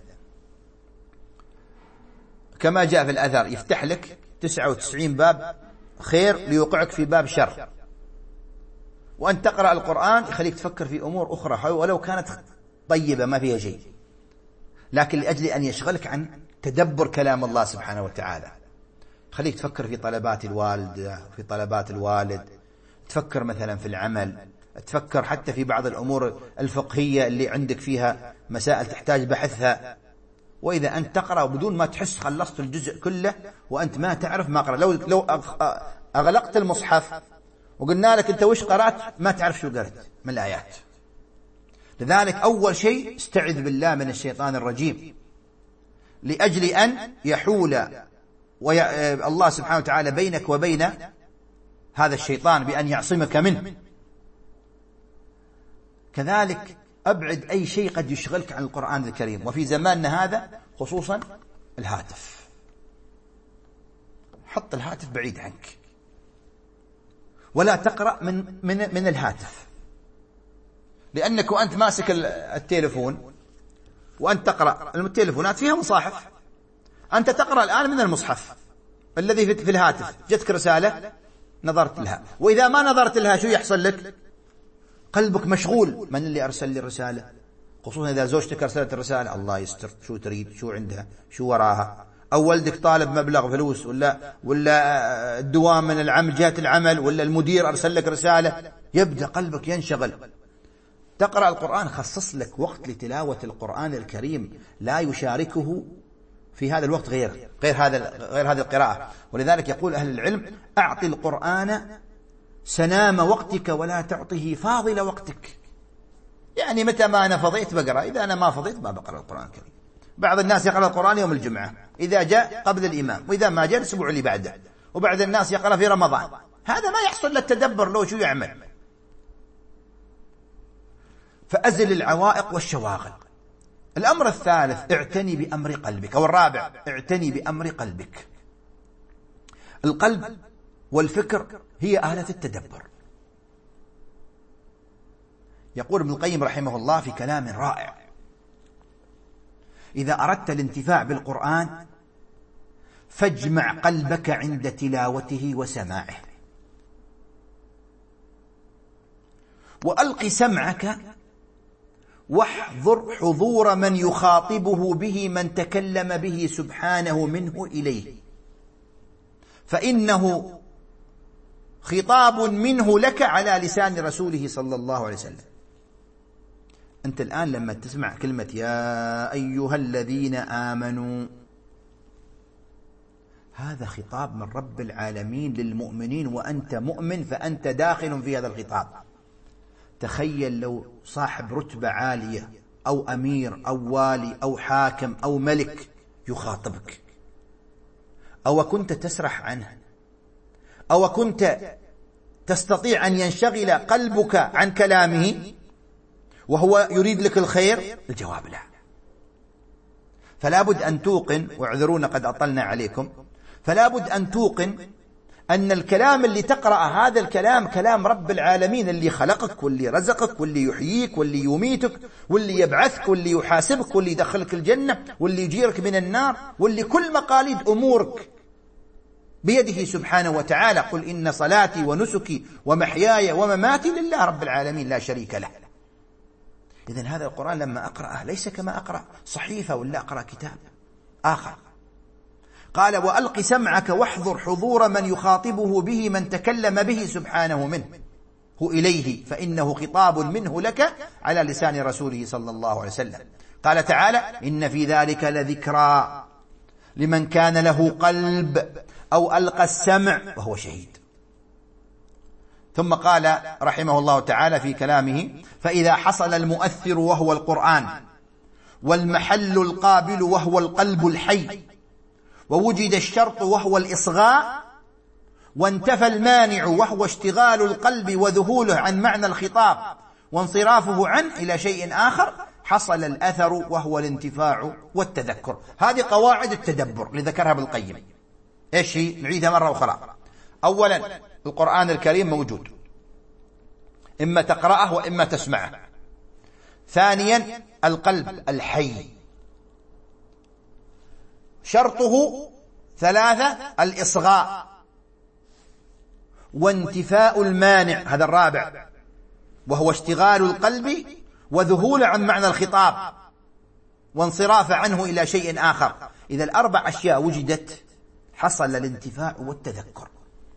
كما جاء في الأثر يفتح لك 99 باب خير ليوقعك في باب شر، وأن تقرأ القرآن يخليك تفكر في أمور أخرى ولو كانت طيبة ما فيها شيء، لكن لأجل أن يشغلك عن تدبر كلام الله سبحانه وتعالى. خليك تفكر في طلبات الوالد، في طلبات الوالد، تفكر مثلا في العمل، تفكر حتى في بعض الأمور الفقهية اللي عندك فيها مسائل تحتاج بحثها. وإذا أنت تقرأ بدون ما تحس خلصت الجزء كله وأنت ما تعرف ما قرأ. لو أغلقت المصحف وقلنا لك أنت وش قرأت ما تعرف شو قرأت من الآيات. لذلك أول شيء استعذ بالله من الشيطان الرجيم لأجل أن يحول الله سبحانه وتعالى بينك وبين هذا الشيطان بأن يعصمك منه. كذلك أبعد أي شيء قد يشغلك عن القرآن الكريم، وفي زماننا هذا خصوصا الهاتف. حط الهاتف بعيد عنك ولا تقرأ من الهاتف، لأنك وأنت ماسك التليفون وأنت تقرأ، التليفونات فيها مصاحف، أنت تقرأ الآن من المصحف الذي في الهاتف، جتك رسالة نظرت لها، وإذا ما نظرت لها شو يحصل لك؟ قلبك مشغول، من اللي أرسل لي الرسالة؟ خصوصا إذا زوجتك أرسلت الرسالة الله يستر، شو تريد، شو عندها، شو وراها، أو ولدك طالب مبلغ فلوس، ولا الدوام من العمل، جهة العمل، ولا المدير أرسل لك رسالة، يبدأ قلبك ينشغل. تقرأ القرآن، خصص لك وقت لتلاوة القرآن الكريم لا يشاركه في هذا الوقت غير هذه القراءة. ولذلك يقول أهل العلم أعطي القرآن سنام وقتك ولا تعطه فاضل وقتك. يعني متى ما أنا فضيت بقرأ، إذا أنا ما فضيت ما بقرأ القرآن الكريم. بعض الناس يقرأ القرآن يوم الجمعة إذا جاء قبل الإمام، وإذا ما جاء الأسبوع اللي بعده، وبعض الناس يقرأ في رمضان. هذا ما يحصل للتدبر لو شو يعمل. فأزل العوائق والشواغل. الأمر الثالث اعتني بأمر قلبك، أو الرابع اعتني بأمر قلبك. القلب والفكر هي آلة التدبر. يقول ابن القيم رحمه الله في كلام رائع: إذا أردت الانتفاع بالقرآن فاجمع قلبك عند تلاوته وسماعه، وألق سمعك واحذر حضور من يخاطبه به من تكلم به سبحانه منه إليه، فإنه خطاب منه لك على لسان رسوله صلى الله عليه وسلم. أنت الآن لما تسمع كلمة يا أيها الذين آمنوا هذا خطاب من رب العالمين للمؤمنين، وأنت مؤمن فأنت داخل في هذا الخطاب. تخيل لو صاحب رتبة عالية أو أمير أو والي أو حاكم أو ملك يخاطبك، أو كنت تسرح عنه، أو كنت تستطيع أن ينشغل قلبك عن كلامه وهو يريد لك الخير؟ الجواب لا. فلا بد أن توقن، واعذرونا قد أطلنا عليكم، فلا بد أن توقن أن الكلام اللي تقرأ هذا الكلام كلام رب العالمين، اللي خلقك واللي رزقك واللي يحييك واللي يميتك واللي يبعثك واللي يحاسبك واللي يدخلك الجنة واللي يجيرك من النار واللي كل مقاليد أمورك بيده سبحانه وتعالى. قل إن صلاتي ونسكي ومحياي ومماتي لله رب العالمين لا شريك له. إذن هذا القرآن لما أقرأه ليس كما أقرأ صحيفة ولا أقرأ كتاب آخر. قال وألق سمعك واحضر حضور من يخاطبه به من تكلم به سبحانه منه إليه، فإنه خطاب منه لك على لسان رسوله صلى الله عليه وسلم. قال تعالى إن في ذلك لذكرى لمن كان له قلب أو ألقى السمع وهو شهيد. ثم قال رحمه الله تعالى في كلامه فإذا حصل المؤثر وهو القرآن، والمحل القابل وهو القلب الحي، ووجد الشرط وهو الإصغاء، وانتفى المانع وهو اشتغال القلب وذهوله عن معنى الخطاب وانصرافه عنه إلى شيء آخر، حصل الأثر وهو الانتفاع والتذكر. هذه قواعد التدبر اللي ذكرها ابن القيم. إيش هي؟ نعيدها مرة أخرى. أولا القرآن الكريم موجود، إما تقرأه وإما تسمعه. ثانيا القلب الحي، شرطه ثلاثة الإصغاء وانتفاء المانع، هذا الرابع، وهو اشتغال القلب وذهول عن معنى الخطاب وانصراف عنه إلى شيء آخر. إذا الأربع أشياء وجدت حصل الانتفاع والتذكر.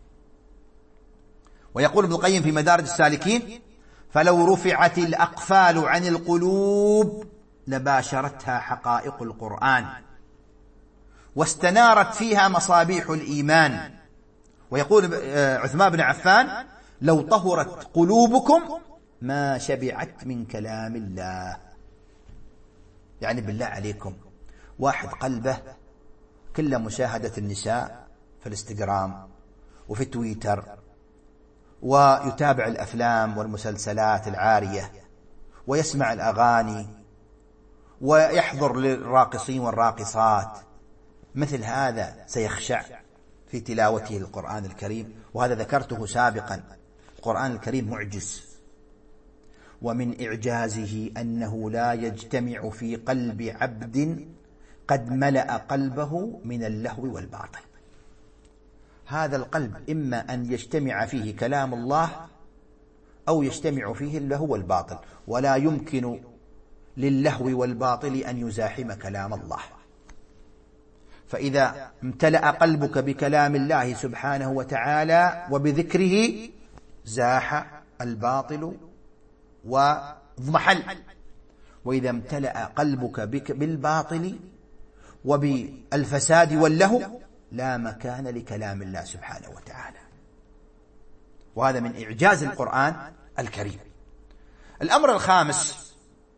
ويقول ابن القيم في مدارج السالكين فلو رفعت الأقفال عن القلوب لباشرتها حقائق القرآن واستنارت فيها مصابيح الإيمان. ويقول عثمان بن عفان لو طهرت قلوبكم ما شبعت من كلام الله. يعني بالله عليكم واحد قلبه كل مشاهدة النساء في الانستغرام وفي تويتر، ويتابع الأفلام والمسلسلات العارية ويسمع الأغاني ويحضر للراقصين والراقصات، مثل هذا سيخشع في تلاوته للقرآن الكريم. وهذا ذكرته سابقا، القرآن الكريم معجز، ومن إعجازه أنه لا يجتمع في قلب عبد قد ملأ قلبه من اللهو والباطل. هذا القلب إما أن يجتمع فيه كلام الله أو يجتمع فيه اللهو والباطل، ولا يمكن للهو والباطل أن يزاحم كلام الله. فإذا امتلأ قلبك بكلام الله سبحانه وتعالى وبذكره زاح الباطل واضمحل، وإذا امتلأ قلبك بالباطل وبالفساد واللهو لا مكان لكلام الله سبحانه وتعالى. وهذا من إعجاز القرآن الكريم. الأمر الخامس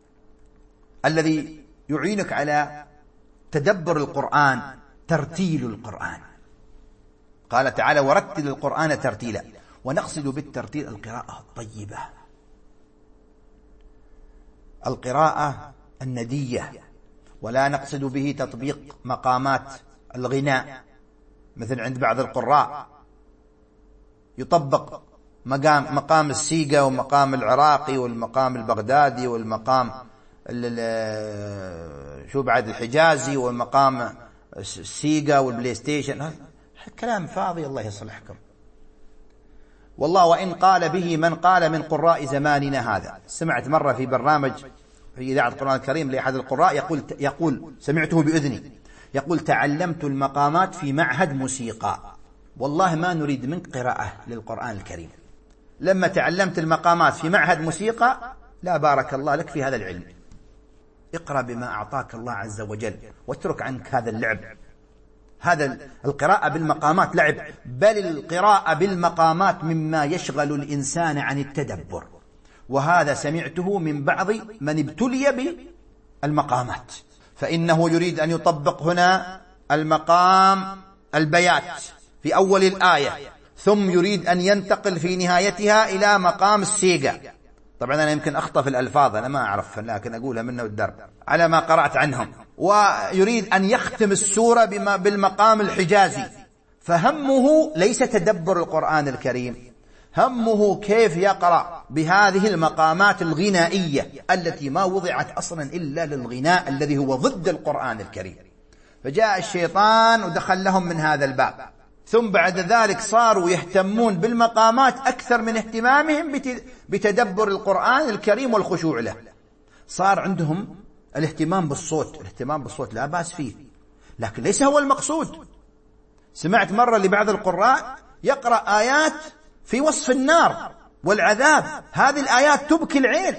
الذي يعينك على تدبر القرآن ترتيل القرآن. قال تعالى ورتل القرآن ترتيلا، ونقصد بالترتيل القراءة الطيبة، القراءة الندية، ولا نقصد به تطبيق مقامات الغناء مثل عند بعض القراء يطبق مقام السيقة ومقام العراقي والمقام البغدادي والمقام شو بعد الحجازي والمقام السيقة والبلاي ستيشن. كلام فاضي الله يصلحكم. والله وإن قال به من قال من قراء زماننا هذا. سمعت مرة في برنامج في إذاعة القرآن الكريم لأحد القراء يقول سمعته بأذني يقول تعلمت المقامات في معهد موسيقى، والله ما نريد منك قراءة للقرآن الكريم، لما تعلمت المقامات في معهد موسيقى لا بارك الله لك في هذا العلم. اقرأ بما أعطاك الله عز وجل واترك عنك هذا اللعب. هذا القراءة بالمقامات لعب، بل القراءة بالمقامات مما يشغل الإنسان عن التدبر، وهذا سمعته من بعض من ابتلي بالمقامات، فإنه يريد أن يطبق هنا المقام البيات في أول الآية، ثم يريد أن ينتقل في نهايتها إلى مقام السيقة. طبعا أنا يمكن أخطأ في الألفاظ، أنا ما أعرف لكن أقولها منه الدرب على ما قرأت عنهم. ويريد أن يختم السورة بالمقام الحجازي، فهمه ليس تدبر القرآن الكريم، همه كيف يقرأ بهذه المقامات الغنائية التي ما وضعت أصلا إلا للغناء الذي هو ضد القرآن الكريم. فجاء الشيطان ودخل لهم من هذا الباب، ثم بعد ذلك صاروا يهتمون بالمقامات أكثر من اهتمامهم بتدبر القرآن الكريم والخشوع له. صار عندهم الاهتمام بالصوت، الاهتمام بالصوت لا بأس فيه، لكن ليس هو المقصود. سمعت مرة لبعض القراء يقرأ آيات في وصف النار والعذاب، هذه الآيات تبكي العين،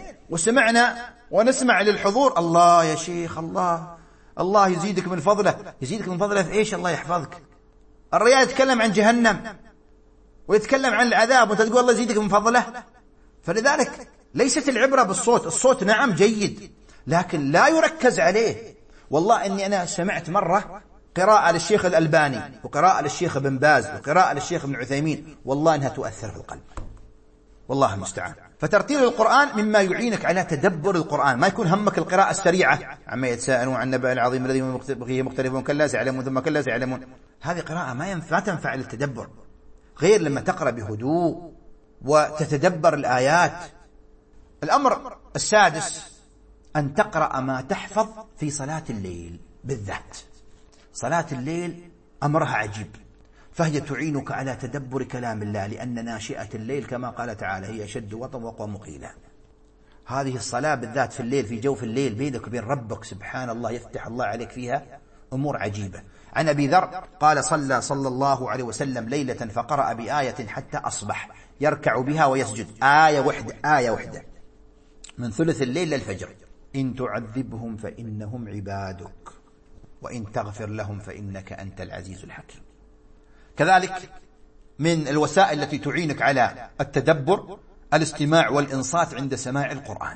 ونسمع للحضور الله يا شيخ الله يزيدك من فضله. يزيدك من فضله في إيش؟ الله يحفظك. الرجال يتكلم عن جهنم ويتكلم عن العذاب وانت تقول الله يزيدك من فضله. فلذلك ليست العبرة بالصوت، الصوت نعم جيد لكن لا يركز عليه. والله إني أنا سمعت مرة قراءة للشيخ الألباني وقراءة للشيخ ابن باز وقراءة للشيخ ابن عثيمين، والله إنها تؤثر في القلب، والله المستعان. فترتيل القرآن مما يعينك على تدبر القرآن، ما يكون همك القراءة السريعة عما يتساءلون عن النبأ العظيم الذي فيه مختلفون كلا سيعلمون ثم كلا سيعلمون. هذه قراءة ما تنفع للتدبر، غير لما تقرأ بهدوء وتتدبر الآيات. الأمر السادس أن تقرأ ما تحفظ في صلاة الليل بالذات. صلاة الليل أمرها عجيب، فهي تعينك على تدبر كلام الله، لأن ناشئة الليل كما قال تعالى هي أشد وطئا وأقوى مقيلا. هذه الصلاة بالذات في الليل، في جوف الليل بينك وبين ربك سبحان الله، يفتح الله عليك فيها أمور عجيبة. عن أبي ذر قال صلى الله عليه وسلم ليلة فقرأ بآية حتى أصبح يركع بها ويسجد، آية واحدة من ثلث الليل للفجر: إن تعذبهم فإنهم عبادك وإن تغفر لهم فإنك أنت العزيز الحكيم. كذلك من الوسائل التي تعينك على التدبر الاستماع والإنصات عند سماع القرآن.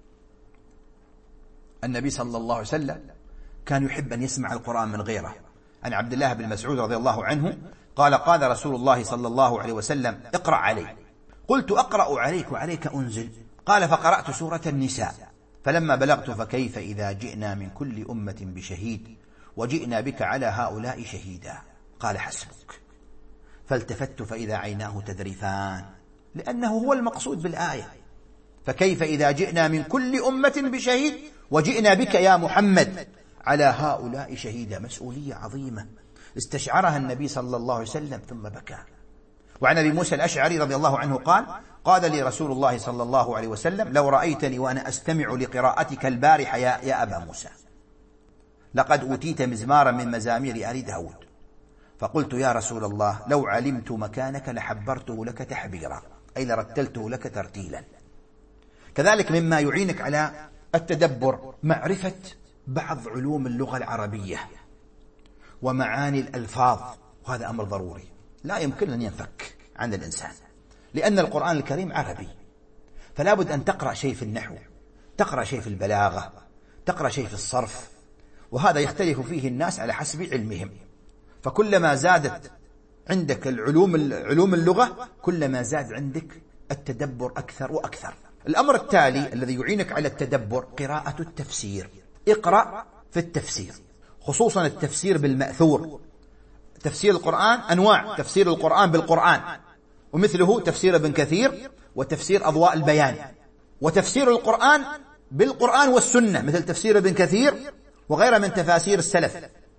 النبي صلى الله عليه وسلم كان يحب أن يسمع القرآن من غيره. عن عبد الله بن مسعود رضي الله عنه قال قال رسول الله صلى الله عليه وسلم: اقرأ علي. قلت: أقرأ عليك وعليك أنزل؟ قال: فقرأت سورة النساء، فلما بلغت: فكيف إذا جئنا من كل أمة بشهيد وجئنا بك على هؤلاء شهيدا، قال: حسبك. فالتفت فإذا عيناه تذرفان، لأنه هو المقصود بالآية. فكيف إذا جئنا من كل أمة بشهيد وجئنا بك يا محمد على هؤلاء شهيدا. مسؤولية عظيمة استشعرها النبي صلى الله عليه وسلم ثم بكى. وعن أبي موسى الأشعري رضي الله عنه قال لي رسول الله صلى الله عليه وسلم: لو رأيتني وأنا أستمع لقراءتك البارحة يا أبا موسى لقد أوتيت مزمارا من مزامير آل داود. فقلت: يا رسول الله لو علمت مكانك لحبرته لك تحبيرا، أي لرتلته لك ترتيلا. كذلك مما يعينك على التدبر معرفة بعض علوم اللغة العربية ومعاني الألفاظ، وهذا أمر ضروري لا يمكن أن ينفك عن الإنسان، لأن القرآن الكريم عربي، فلا بد أن تقرأ شيء في النحو، تقرأ شيء في البلاغة، تقرأ شيء في الصرف، وهذا يختلف فيه الناس على حسب علمهم. فكلما زادت عندك علوم اللغة كلما زاد عندك التدبر أكثر وأكثر. الأمر التالي الذي يعينك على التدبر قراءة التفسير. اقرأ في التفسير، خصوصا التفسير بالمأثور. تفسير القرآن أنواع: تفسير القرآن بالقرآن، ومثله تفسير ابن كثير وتفسير أضواء البيان، وتفسير القرآن بالقرآن والسنة مثل تفسير ابن كثير وغيره من تفاسير السلف.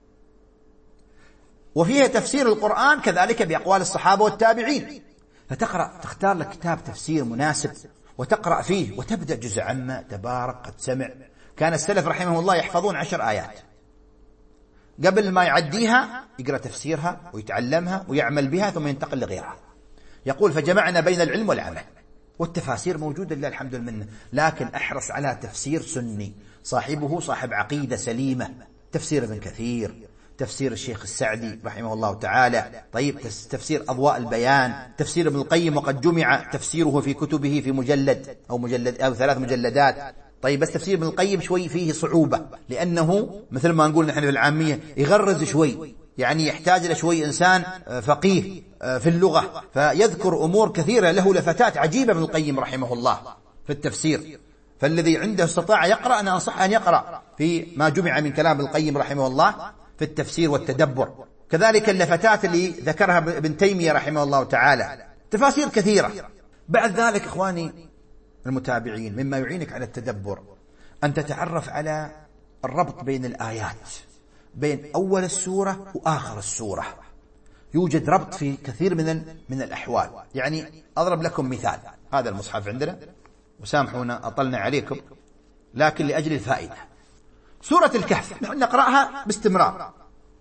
وفيها تفسير القرآن كذلك بأقوال الصحابة والتابعين. تختار لك كتاب تفسير مناسب وتقرأ فيه وتبدأ جزء عما تبارك قد سمع. كان السلف رحمه الله يحفظون 10 آيات، قبل ما يعديها يقرأ تفسيرها ويتعلمها ويعمل بها ثم ينتقل لغيرها. يقول: فجمعنا بين العلم والعمل. والتفاسير موجودة لله الحمد لله، لكن أحرص على تفسير سني صاحبه صاحب عقيدة سليمة. تفسير ابن كثير، تفسير الشيخ السعدي رحمه الله تعالى، طيب تفسير أضواء البيان، تفسير ابن القيم وقد جمع تفسيره في كتبه في مجلد أو 3 مجلدات. طيب بس تفسير ابن القيم شوي فيه صعوبة، لأنه مثل ما نقول نحن في العامية يغرز شوي، يعني يحتاج إلى شوي إنسان فقيه في اللغة، فيذكر أمور كثيرة، له لفتات عجيبة ابن القيم رحمه الله في التفسير. فالذي عنده استطاع يقرأ، أنا أنصح أن يقرأ في ما جمع من كلام ابن القيم رحمه الله في التفسير والتدبر. كذلك اللفتات اللي ذكرها ابن تيمية رحمه الله تعالى، تفاسير كثيرة. بعد ذلك إخواني المتابعين، مما يعينك على التدبر أن تتعرف على الربط بين الآيات، بين أول السورة وآخر السورة. يوجد ربط في كثير من الأحوال. يعني أضرب لكم مثال، هذا المصحف عندنا، وسامحونا أطلنا عليكم، لكن لأجل الفائدة. سورة الكهف نحن نقرأها باستمرار.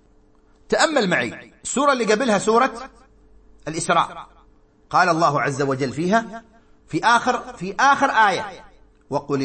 تأمل معي السورة اللي قبلها سورة الإسراء، قال الله عز وجل فيها في آخر آية: وقل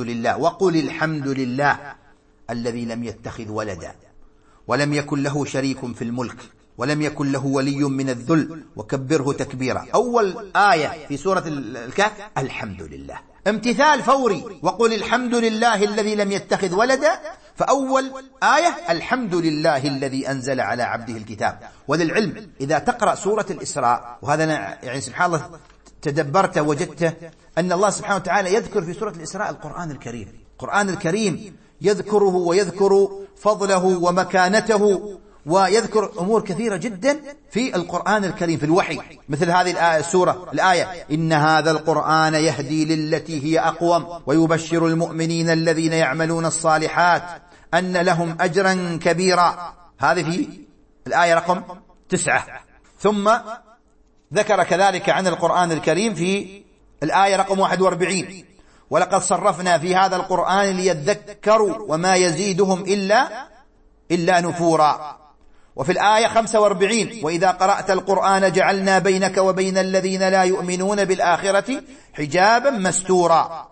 الحمد لله الذي لم يتخذ ولدا ولم يكن له شريك في الملك ولم يكن له ولي من الذل وكبره تكبيرا. أول آية في سورة الكهف الحمد لله، امتثال فوري، وقل الحمد لله الذي لم يتخذ ولدا، فأول آية الحمد لله الذي أنزل على عبده الكتاب. وللعلم إذا تقرأ سورة الإسراء، وهذا يعني سبحان الله تدبرت وجدت أن الله سبحانه وتعالى يذكر في سورة الإسراء القرآن الكريم يذكره ويذكر فضله ومكانته، ويذكر أمور كثيرة جدا في القرآن الكريم في الوحي، مثل هذه الآية إن هذا القرآن يهدي للتي هي أقوم ويبشر المؤمنين الذين يعملون الصالحات أن لهم أجرا كبيرا. هذه في الآية رقم 9. ثم ذكر كذلك عن القرآن الكريم في الآية رقم 41: ولقد صرفنا في هذا القرآن ليذكروا وما يزيدهم إلا نفورا. وفي الآية 45: وإذا قرأت القرآن جعلنا بينك وبين الذين لا يؤمنون بالآخرة حجابا مستورا.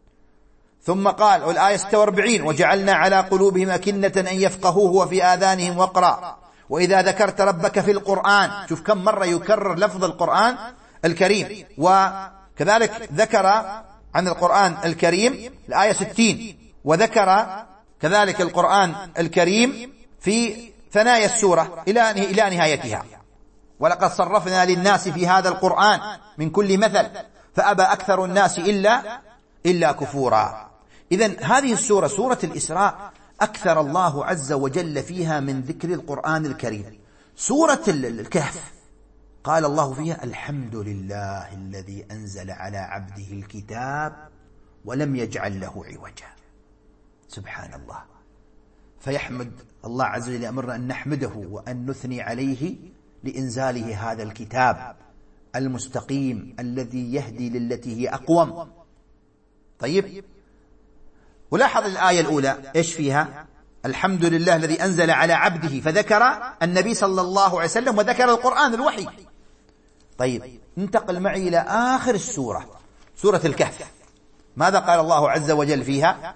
ثم قال والآية 46: وجعلنا على قلوبهم أكنة أن يفقهوه وفي آذانهم وقرا. وإذا ذكرت ربك في القرآن، شوف كم مرة يكرر لفظ القرآن الكريم. وكذلك ذكر عن القرآن الكريم الآية 60، وذكر كذلك القرآن الكريم في ثنايا السورة إلى نهايتها: ولقد صرفنا للناس في هذا القرآن من كل مثل فأبى أكثر الناس إلا كفورا. إذن هذه السورة سورة الإسراء أكثر الله عز وجل فيها من ذكر القرآن الكريم. سورة الكهف قال الله فيها الحمد لله الذي أنزل على عبده الكتاب ولم يجعل له عوجا. سبحان الله. فيحمد الله عز وجل، أمرنا أن نحمده وأن نثني عليه لإنزاله هذا الكتاب المستقيم الذي يهدي للتي هي أقوم. طيب، ولاحظ الآية الأولى إيش فيها؟ الحمد لله الذي أنزل على عبده، فذكر النبي صلى الله عليه وسلم وذكر القرآن الوحي. طيب، انتقل معي إلى آخر السورة، سورة الكهف. ماذا قال الله عز وجل فيها؟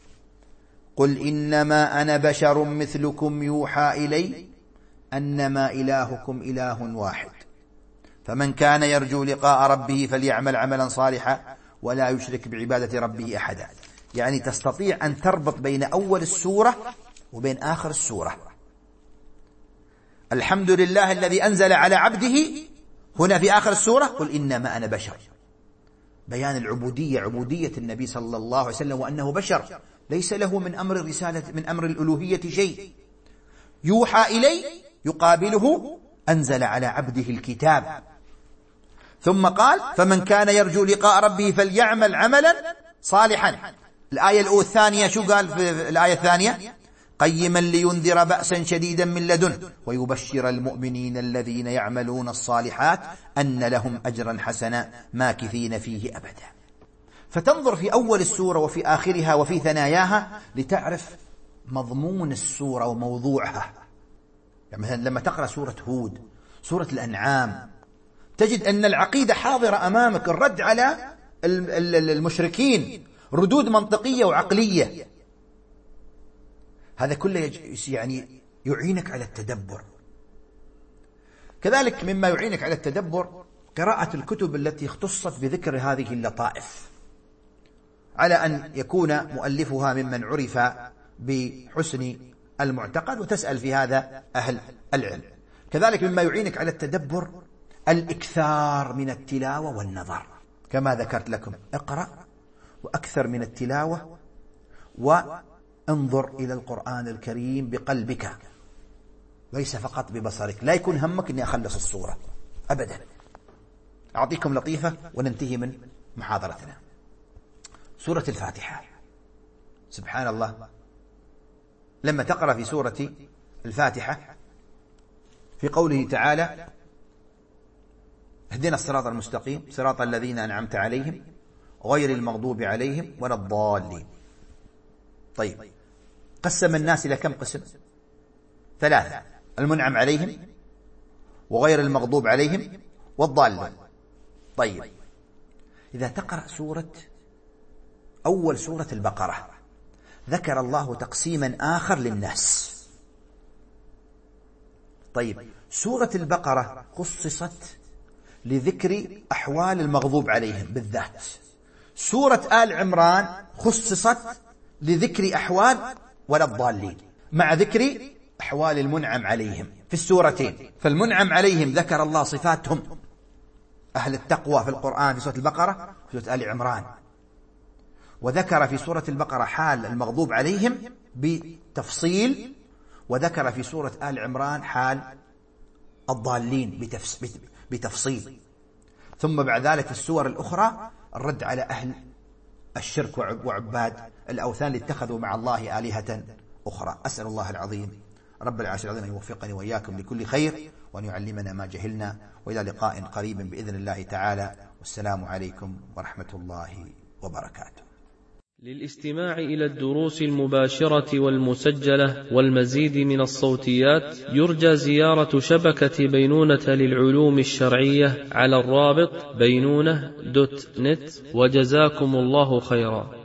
قل إنما أنا بشر مثلكم يوحى إلي أنما إلهكم إله واحد فمن كان يرجو لقاء ربه فليعمل عملا صالحا ولا يشرك بعبادة ربه أحدا. يعني تستطيع أن تربط بين أول السورة وبين آخر السورة. الحمد لله الذي أنزل على عبده، هنا في آخر السورة قل إنما أنا بشر، بيان العبودية، عبودية النبي صلى الله عليه وسلم، وأنه بشر ليس له من أمر الرسالة من أمر الألوهية شيء. يوحى إلي يقابله أنزل على عبده الكتاب. ثم قال فمن كان يرجو لقاء ربه فليعمل عملا صالحا. الآية الثانية شو قال في الآية الثانية؟ قيما لينذر بأسا شديدا من لدنه ويبشر المؤمنين الذين يعملون الصالحات أن لهم أجرا حسنا ماكثين فيه أبدا. فتنظر في أول السورة وفي آخرها وفي ثناياها لتعرف مضمون السورة وموضوعها. يعني مثلا لما تقرأ سورة هود، سورة الأنعام، تجد أن العقيدة حاضرة أمامك، الرد على المشركين، ردود منطقية وعقلية. هذا كله يعني يعينك على التدبر. كذلك مما يعينك على التدبر قراءة الكتب التي اختصت بذكر هذه اللطائف، على أن يكون مؤلفها ممن عرف بحسن المعتقد، وتسأل في هذا أهل العلم. كذلك مما يعينك على التدبر الإكثار من التلاوة والنظر، كما ذكرت لكم: اقرأ وأكثر من التلاوة، وانظر إلى القرآن الكريم بقلبك ليس فقط ببصرك. لا يكون همك أني أخلص الصورة أبدا. أعطيكم لطيفة وننتهي من محاضرتنا. سورة الفاتحة، سبحان الله، لما تقرأ في سورة الفاتحة في قوله تعالى: اهدنا الصراط المستقيم صراط الذين أنعمت عليهم غير المغضوب عليهم ولا الضالين. طيب، قسم الناس إلى كم قسم؟ 3: المنعم عليهم، وغير المغضوب عليهم، والضالين. طيب، إذا تقرأ أول سورة البقرة، ذكر الله تقسيما آخر للناس. طيب، سورة البقرة خصصت لذكر أحوال المغضوب عليهم بالذات. سورة آل عمران خصصت لذكر أحوال ولا الضالين، مع ذكر أحوال المنعم عليهم في السورتين. فالمنعم عليهم ذكر الله صفاتهم أهل التقوى في القرآن في سورة البقرة في سورة آل عمران، وذكر في سورة البقرة حال المغضوب عليهم بتفصيل، وذكر في سورة آل عمران حال الضالين بتفصيل. ثم بعد ذلك في السور الأخرى الرد على أهل الشرك وعباد الأوثان اللي اتخذوا مع الله آلهة أخرى. أسأل الله العظيم رب العرش العظيم أن يوفقني وإياكم لكل خير، وأن يعلمنا ما جهلنا، وإلى لقاء قريب بإذن الله تعالى، والسلام عليكم ورحمة الله وبركاته. للاستماع إلى الدروس المباشرة والمسجلة والمزيد من الصوتيات يرجى زيارة شبكة بينونة للعلوم الشرعية على الرابط بينونة.net، وجزاكم الله خيرا.